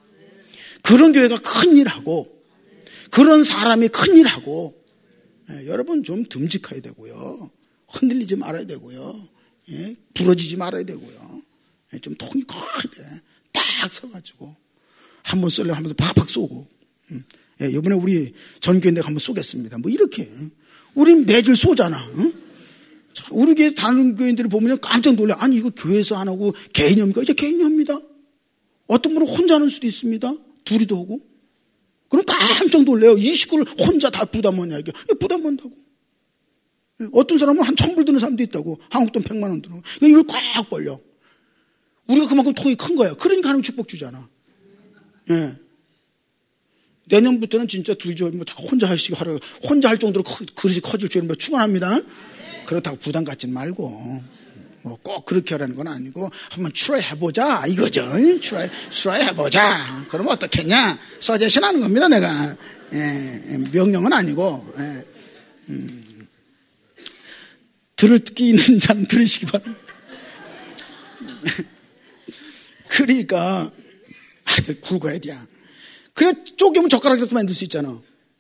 [SPEAKER 1] 그런 교회가 큰 일하고, 그런 사람이 큰 일하고, 예, 여러분 좀 듬직해야 되고요. 흔들리지 말아야 되고요. 예, 부러지지 말아야 되고요. 예, 좀 통이 크게 딱 서가지고 한번 쏠려 하면서 팍팍 쏘고. 예, 이번에 우리 전교회 내가 한번 쏘겠습니다. 뭐 이렇게. 우린 매줄 쏘잖아. 응? 자, 우리 교회 다른 교인들이 보면 깜짝 놀라. 아니 이거 교회에서 안 하고 개인협니까? 이제 개인협니다. 어떤 분은 혼자 하는 수도 있습니다. 둘이도 하고. 그럼 깜짝 놀래요. 이 식구를 혼자 다 부담하냐 이게. 부담한다고. 어떤 사람은 한 1,000불 드는 사람도 있다고. 한국 돈 100만 원 드는. 이걸 꽉 벌려. 우리가 그만큼 통이 큰 거야. 그러니까 하나님 축복 주잖아. 예. 내년부터는 진짜 둘이 뭐 혼자 혼자 할 정도로 그릇이 커질 줄은 뭐 축원합니다. 그렇다고 부담 갖지 말고 뭐 꼭 그렇게 하라는 건 아니고 한번 트라이 해보자 이거죠. 트라이 해보자. 그러면 어떻겠냐? 서제션 하는 겁니다. 내가 명령은 아니고 들을 끼 있는 자는 들으시기 바랍니다. 그러니까 하여튼 굵어야 돼. 그래 쪼개면 젓가락에서 만들 수 있잖아.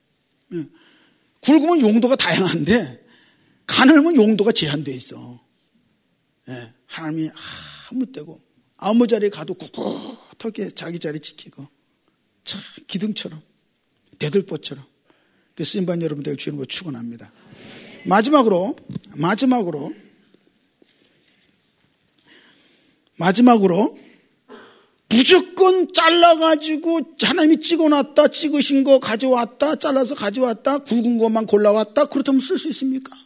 [SPEAKER 1] 굵으면 용도가 다양한데 가늘면 용도가 제한되어 있어. 하나님이 아무 때고 아무 자리에 가도 꿋꿋하게 자기 자리 지키고 참 기둥처럼 대들보처럼 쓰임받는 여러분들 주님으로 축원합니다. 마지막으로 무조건 잘라가지고 하나님이 찍어놨다, 찍으신 거 가져왔다, 잘라서 가져왔다, 굵은 것만 골라왔다, 그렇다면 쓸 수 있습니까?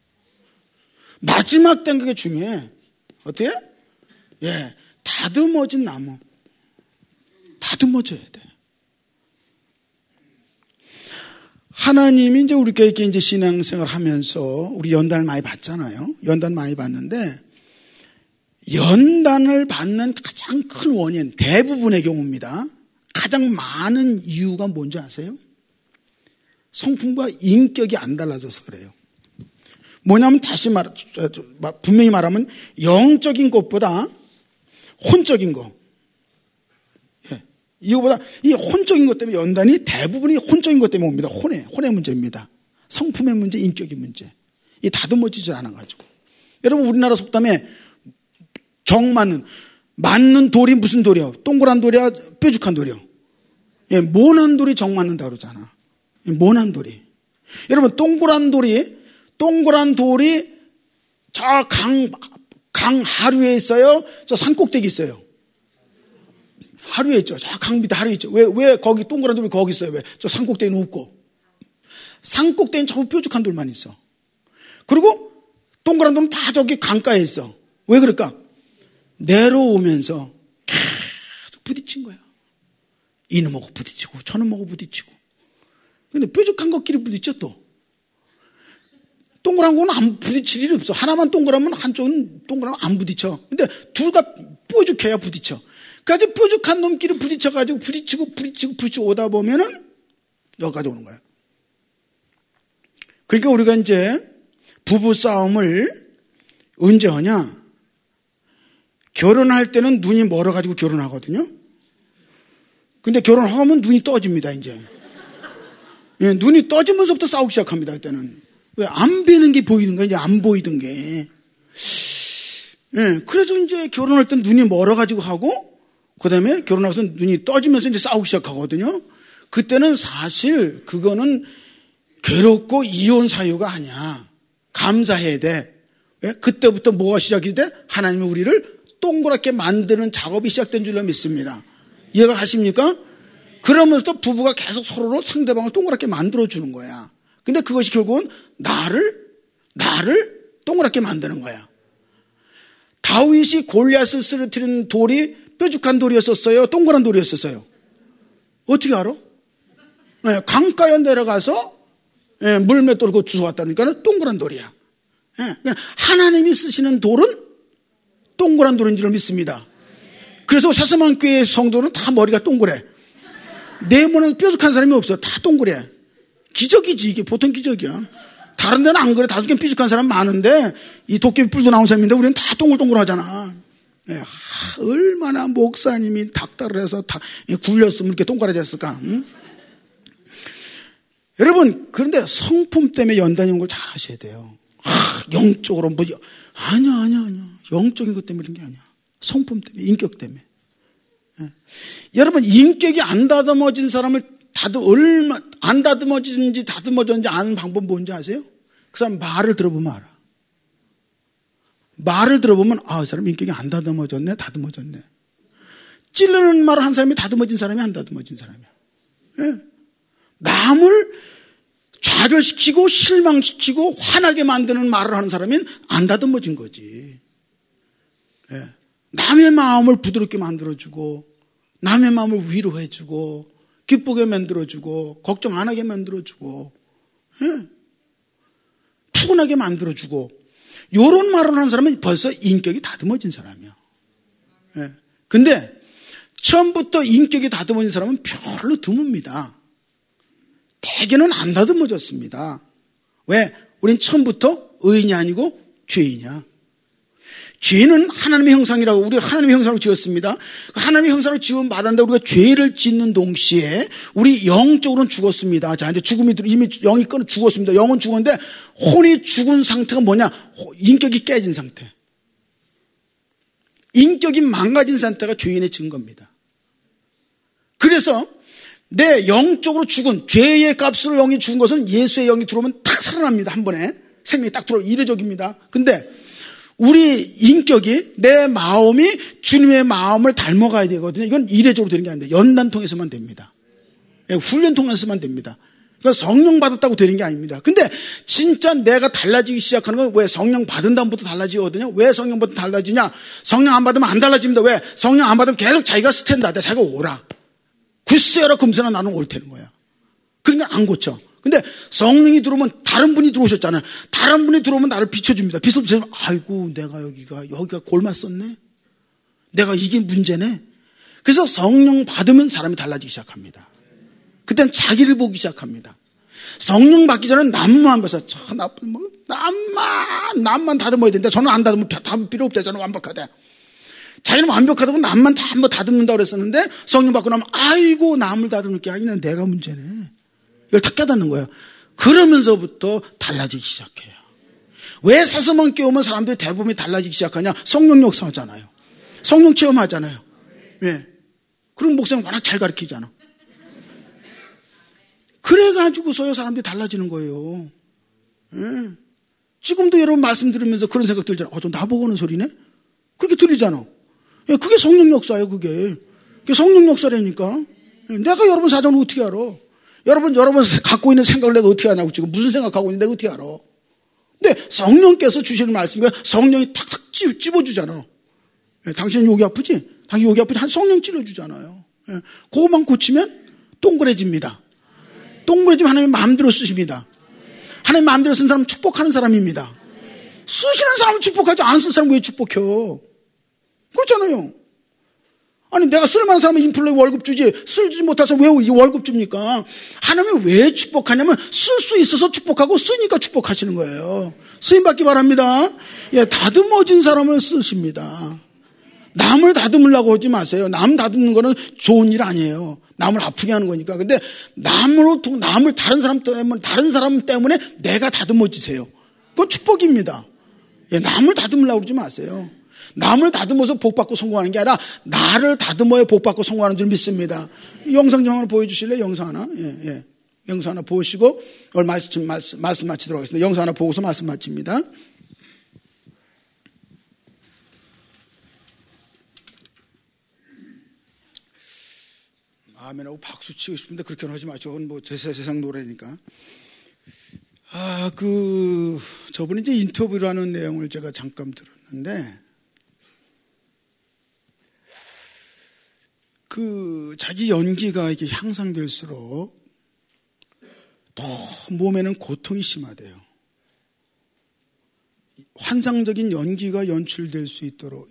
[SPEAKER 1] 마지막 단계가 중요해. 어떻게? 예, 다듬어진 나무. 다듬어져야 돼. 하나님이 이제 우리가 이렇게 이제 신앙생활 하면서 우리 연단을 많이 받잖아요. 연단 많이 받는데, 연단을 받는 가장 큰 원인, 대부분의 경우입니다. 가장 많은 이유가 뭔지 아세요? 성품과 인격이 안 달라져서 그래요. 뭐냐면 분명히 말하면 영적인 것보다 혼적인 거. 예. 이거보다 이 혼적인 것 때문에 연단이 대부분이 혼적인 것 때문에 옵니다. 혼의 문제입니다. 성품의 문제, 인격의 문제. 이 다듬어지지 않아가지고. 여러분 우리나라 속담에 정 맞는 돌이 무슨 돌이요? 동그란 돌이야, 뾰족한 돌이요? 예, 모난 돌이 정 맞는다 그러잖아. 모난 돌이. 여러분 동그란 돌이 저 강 하류에 있어요? 저 산 꼭대기 있어요? 하류에 있죠. 저 강 밑에 하류에 있죠. 왜 거기 동그란 돌이 거기 있어요? 왜? 저 산 꼭대기는 없고. 산 꼭대기는 전부 뾰족한 돌만 있어. 그리고 동그란 돌은 다 저기 강가에 있어. 왜 그럴까? 내려오면서 계속 부딪힌 거야. 이놈하고 부딪히고 저놈하고 부딪히고. 근데 뾰족한 것끼리 부딪혀 또. 동그란 거는 안 부딪힐 일이 없어. 하나만 동그라면 한쪽은 동그라면 안 부딪혀. 근데 둘 다 뾰족해야 부딪혀. 그래서 뾰족한 놈끼리 부딪혀가지고 부딪히고 오다 보면은 여기까지 오는 거야. 그러니까 우리가 이제 부부 싸움을 언제 하냐? 결혼할 때는 눈이 멀어가지고 결혼하거든요. 근데 결혼하면 눈이 떠집니다, 이제. 예, 눈이 떠지면서부터 싸우기 시작합니다, 그때는. 왜? 안 뵈는 게 보이는 거야, 이제 안 보이던 게. 예, 그래서 이제 결혼할 때 눈이 멀어가지고 하고, 그 다음에 결혼하고서 눈이 떠지면서 이제 싸우기 시작하거든요. 그때는 사실 그거는 괴롭고 이혼 사유가 아니야. 감사해야 돼. 왜? 그때부터 뭐가 시작이 돼? 하나님이 우리를 동그랗게 만드는 작업이 시작된 줄로 믿습니다. 이해가 가십니까? 그러면서 또 부부가 계속 서로로 상대방을 동그랗게 만들어주는 거야. 근데 그것이 결국은 나를 동그랗게 만드는 거야. 다윗이 골리앗을 쓰러뜨린 돌이 뾰족한 돌이었었어요? 동그란 돌이었었어요? 어떻게 알아? 네, 강가에 내려가서 물맷돌을 그 주워왔다니까 동그란 돌이야. 네, 하나님이 쓰시는 돌은 동그란 돌인 줄 믿습니다. 그래서 새서만교회 성도는 다 머리가 동그래. 내모는 뾰족한 사람이 없어. 다 동그래. 기적이지. 이게 보통 기적이야. 다른 데는 안 그래. 다섯 개 뾰족한 사람 많은데 이 도깨비 뿔도 나온 사람인데 우리는 다 동글동글하잖아. 네, 얼마나 목사님이 닥달을 해서 굴렸으면 이렇게 동그라졌을까. 응? 여러분 그런데 성품 때문에 연단이 온 걸 잘 아셔야 돼요. 영적으로 뭐 아니야. 영적인 것 때문에 이런 게 아니야. 성품 때문에, 인격 때문에. 예. 여러분 인격이 안 다듬어진 사람을 안 다듬어지는지 다듬어졌는지 아는 방법 뭔지 아세요? 그 사람 말을 들어보면 알아. 말을 들어보면 이 사람 인격이 안 다듬어졌네, 다듬어졌네. 찌르는 말을 한 사람이 다듬어진 사람이 안 다듬어진 사람이야. 예. 남을 좌절시키고 실망시키고 화나게 만드는 말을 하는 사람은 안 다듬어진 거지. 예. 남의 마음을 부드럽게 만들어주고 남의 마음을 위로해주고 기쁘게 만들어주고 걱정 안 하게 만들어주고 예. 푸근하게 만들어주고 이런 말을 하는 사람은 벌써 인격이 다듬어진 사람이야. 예. 근데 처음부터 인격이 다듬어진 사람은 별로 드뭅니다. 대개는 안 다듬어졌습니다. 왜? 우린 처음부터 의인이 아니고 죄인이야. 죄는 하나님의 형상이라고 우리가 하나님의 형상으로 지었습니다. 하나님의 형상으로 지은 말한다 우리가 죄를 짓는 동시에 우리 영적으로는 죽었습니다. 자 이제 죽음이 이미 영이 죽었습니다. 영은 죽었는데 혼이 죽은 상태가 뭐냐? 인격이 깨진 상태. 인격이 망가진 상태가 죄인의 증거입니다. 그래서 내 영적으로 죽은 죄의 값으로 영이 죽은 것은 예수의 영이 들어오면 탁 살아납니다. 한 번에 생명이 딱 들어오면 이례적입니다. 근데 우리 인격이, 내 마음이 주님의 마음을 닮아가야 되거든요. 이건 이례적으로 되는 게 아닌데 연단 통해서만 됩니다. 훈련 통해서만 됩니다. 그러니까 성령 받았다고 되는 게 아닙니다. 근데 진짜 내가 달라지기 시작하는 건 왜 성령 받은 다음부터 달라지거든요. 왜 성령부터 달라지냐? 성령 안 받으면 안 달라집니다. 왜? 성령 안 받으면 계속 자기가 스탠다드, 자기가 오라. 굳세어라 금세나 나는 옳다는 거야. 그러니까 안 고쳐. 근데 성령이 들어오면 다른 분이 들어오셨잖아요. 다른 분이 들어오면 나를 비춰줍니다. 빛을 비춰주면 아이고 내가 여기가 골맞섰네. 내가 이게 문제네. 그래서 성령 받으면 사람이 달라지기 시작합니다. 그때는 자기를 보기 시작합니다. 성령 받기 전에 남만 봐서 저 나쁜 뭐 남만 다듬어야 되는데 저는 안 다듬으면 필요 없대. 저는 완벽하대. 자기는 완벽하다고 남만 다 한번 다듬는다고 그랬었는데 성령 받고 나면 아이고 남을 다듬을 게 아니라 내가 문제네. 이걸 다 깨닫는 거예요. 그러면서부터 달라지기 시작해요. 왜 사서만 깨우면 사람들이 대부분이 달라지기 시작하냐? 성령 역사하잖아요. 성령 체험하잖아요. 예. 그럼 목사님 워낙 잘 가르치잖아. 그래가지고서요 사람들이 달라지는 거예요. 예. 지금도 여러분 말씀 들으면서 그런 생각 들잖아. 저 나보고 하는 소리네? 그렇게 들리잖아. 예, 그게 성령 역사예요. 그게 성령 역사라니까. 예, 내가 여러분 사정을 어떻게 알아? 여러분 갖고 있는 생각을 내가 어떻게 하냐고. 지금 무슨 생각하고 있는데 내가 어떻게 알아? 근데 성령께서 주시는 말씀과 성령이 탁탁 찝어주잖아. 예, 당신 여기 아프지? 당신 여기 아프지? 한 성령 찔러주잖아요. 예, 그것만 고치면 동그래집니다. 동그래지면 하나님 마음대로 쓰십니다. 하나님 마음대로 쓴 사람은 축복하는 사람입니다. 쓰시는 사람은 축복하지 안 쓴 사람은 왜 축복해요? 그렇잖아요. 아니 내가 쓸만한 사람은 인플레이 월급 주지 쓸지 못해서 왜 월급 줍니까? 하나님이 왜 축복하냐면 쓸 수 있어서 축복하고 쓰니까 축복하시는 거예요. 쓰임받기 바랍니다. 예, 다듬어진 사람을 쓰십니다. 남을 다듬으려고 하지 마세요. 남 다듬는 거는 좋은 일 아니에요. 남을 아프게 하는 거니까. 근데 남을 다른 사람 때문에 내가 다듬어지세요. 그건 축복입니다. 예, 남을 다듬으려고 그러지 마세요. 남을 다듬어서 복받고 성공하는 게 아니라 나를 다듬어야 복받고 성공하는 줄 믿습니다. 영상 좀 하나 보여주실래요? 영상 하나. 예. 영상 하나 보시고 오늘 말씀 마치도록 하겠습니다. 영상 하나 보고서 말씀 마칩니다. 아멘하고 박수 치고 싶은데 그렇게는 하지 마시고. 그건 뭐 제 세상 노래니까. 저번에 이제 인터뷰를 하는 내용을 제가 잠깐 들었는데, 자기 연기가 이렇게 향상될수록 더 몸에는 고통이 심하대요. 환상적인 연기가 연출될 수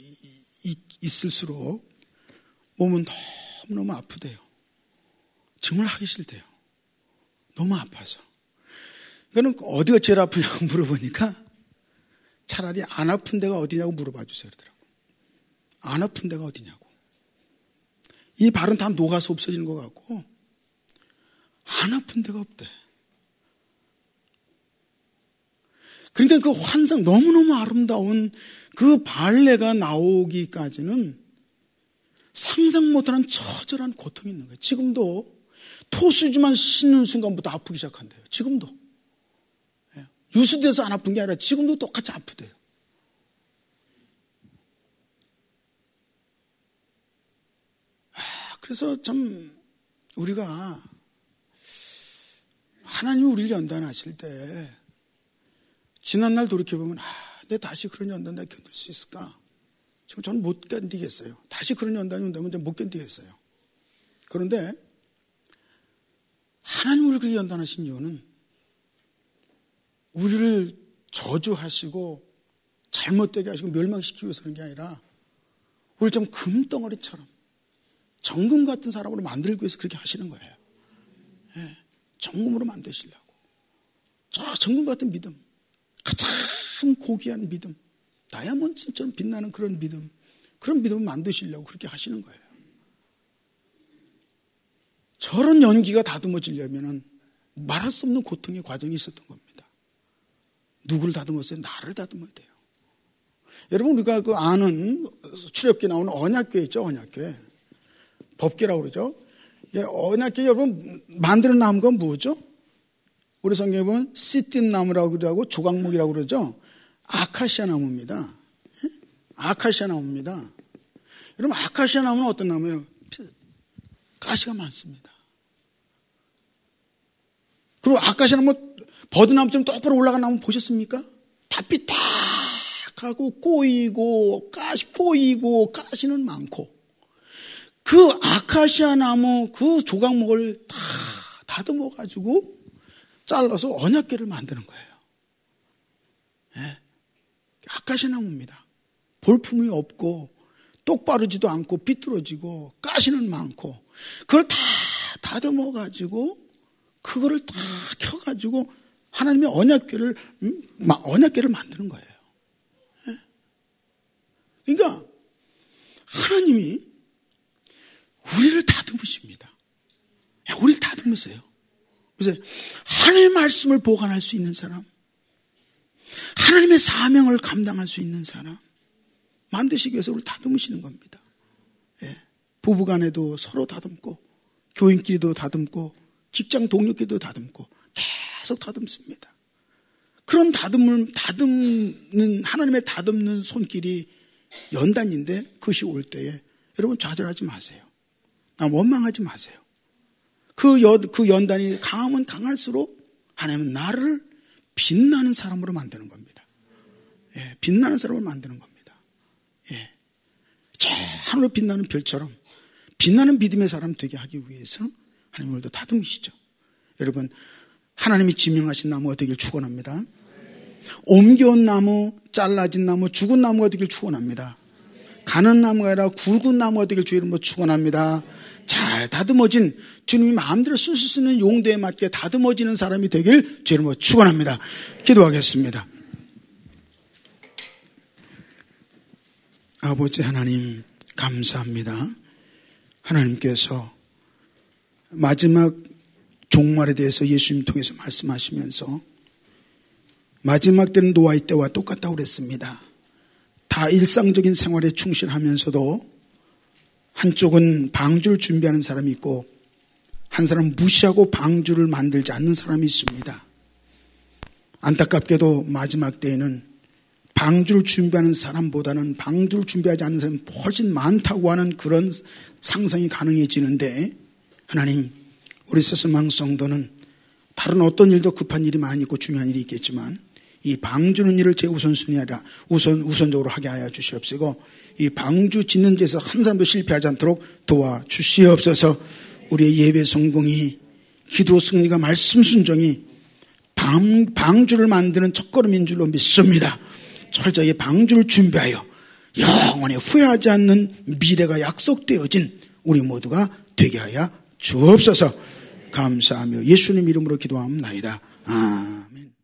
[SPEAKER 1] 있을수록 몸은 너무너무 아프대요. 정말 하기 싫대요. 너무 아파서. 그거는 어디가 제일 아프냐고 물어보니까 차라리 안 아픈 데가 어디냐고 물어봐 주세요. 그러더라고요. 안 아픈 데가 어디냐고. 이 발은 다 녹아서 없어지는 것 같고 안 아픈 데가 없대. 그러니까 그 환상 너무너무 아름다운 그 발레가 나오기까지는 상상 못하는 처절한 고통이 있는 거예요. 지금도 토수지만 씻는 순간부터 아프기 시작한대요. 지금도. 유수돼서 안 아픈 게 아니라 지금도 똑같이 아프대요. 그래서 참 우리가 하나님이 우리를 연단하실 때 지난날 돌이켜보면 내 다시 그런 연단 내가 견딜 수 있을까? 지금 저는 못 견디겠어요. 다시 그런 연단이 온다면 못 견디겠어요. 그런데 하나님 우리를 그렇게 연단하신 이유는 우리를 저주하시고 잘못되게 하시고 멸망시키기 위해서 그런 게 아니라 우리를 좀 금덩어리처럼 정금 같은 사람으로 만들기 위해서 그렇게 하시는 거예요. 예, 정금으로 만드시려고. 저 정금 같은 믿음, 가장 고귀한 믿음, 다이아몬드처럼 빛나는 그런 믿음을 만드시려고 그렇게 하시는 거예요. 저런 연기가 다듬어지려면 말할 수 없는 고통의 과정이 있었던 겁니다. 누구를 다듬었어요? 나를 다듬어야 돼요. 여러분 우리가 아는 출애굽기에 나오는 언약궤 있죠? 언약궤. 법궤라고 그러죠. 언약궤 여러분 만드는 나무가 뭐죠? 우리 성경에 보면 시띠 나무라고 그러고 조각목이라고 그러죠. 아카시아 나무입니다. 아카시아 나무입니다. 여러분, 아카시아 나무는 어떤 나무예요? 가시가 많습니다. 그리고 아카시아 나무, 버드나무처럼 똑바로 올라간 나무 보셨습니까? 닷빛 탁 하고 꼬이고 가시 꼬이고 가시는 많고, 그 아카시아 나무 그 조각목을 다 다듬어 가지고 잘라서 언약궤를 만드는 거예요. 네. 아카시아 나무입니다. 볼품이 없고 똑바르지도 않고 비뚤어지고 가시는 많고, 그걸 다 다듬어 가지고 그거를 다 켜 가지고 하나님의 언약궤를 만드는 거예요. 네. 그러니까 하나님이 우리를 다듬으십니다. 우리를 다듬으세요. 그래서 하나님의 말씀을 보관할 수 있는 사람, 하나님의 사명을 감당할 수 있는 사람 만드시기 위해서 우리를 다듬으시는 겁니다. 예. 부부간에도 서로 다듬고, 교인끼리도 다듬고, 직장 동료끼리도 다듬고, 계속 다듬습니다. 그런 다듬는 하나님의 다듬는 손길이 연단인데, 그것이 올 때에 여러분 좌절하지 마세요. 원망하지 마세요. 그 연단이 강하면 강할수록 하나님은 나를 빛나는 사람으로 만드는 겁니다. 예, 빛나는 사람으로 만드는 겁니다. 예, 저 하늘로 빛나는 별처럼 빛나는 믿음의 사람 되게 하기 위해서 하나님 오늘도 다듬으시죠. 여러분, 하나님이 지명하신 나무가 되길 축원합니다. 옮겨온 나무, 잘라진 나무, 죽은 나무가 되길 축원합니다. 가는 나무가 아니라 굵은 나무가 되길 주의 이름으로 축원합니다. 잘 다듬어진, 주님이 마음대로 쓸 수 있는 용도에 맞게 다듬어지는 사람이 되길 주의 이름으로 축원합니다. 기도하겠습니다. 아버지 하나님, 감사합니다. 하나님께서 마지막 종말에 대해서 예수님 통해서 말씀하시면서 마지막 때는 노아의 때와 똑같다고 그랬습니다. 다 일상적인 생활에 충실하면서도 한쪽은 방주를 준비하는 사람이 있고, 한 사람은 무시하고 방주를 만들지 않는 사람이 있습니다. 안타깝게도 마지막 때에는 방주를 준비하는 사람보다는 방주를 준비하지 않는 사람이 훨씬 많다고 하는 그런 상상이 가능해지는데, 하나님, 우리 세스망 성도는 다른 어떤 일도 급한 일이 많이 있고 중요한 일이 있겠지만 이 방주는 일을 제 우선순위 아니라 우선적으로 하게 하여 주시옵시고, 이 방주 짓는 데서 한 사람도 실패하지 않도록 도와주시옵소서. 우리의 예배 성공이, 기도 승리가, 말씀 순종이 방주를 만드는 첫걸음인 줄로 믿습니다. 철저히 방주를 준비하여 영원히 후회하지 않는 미래가 약속되어진 우리 모두가 되게 하여 주옵소서. 감사하며 예수님 이름으로 기도하옵나이다. 아멘.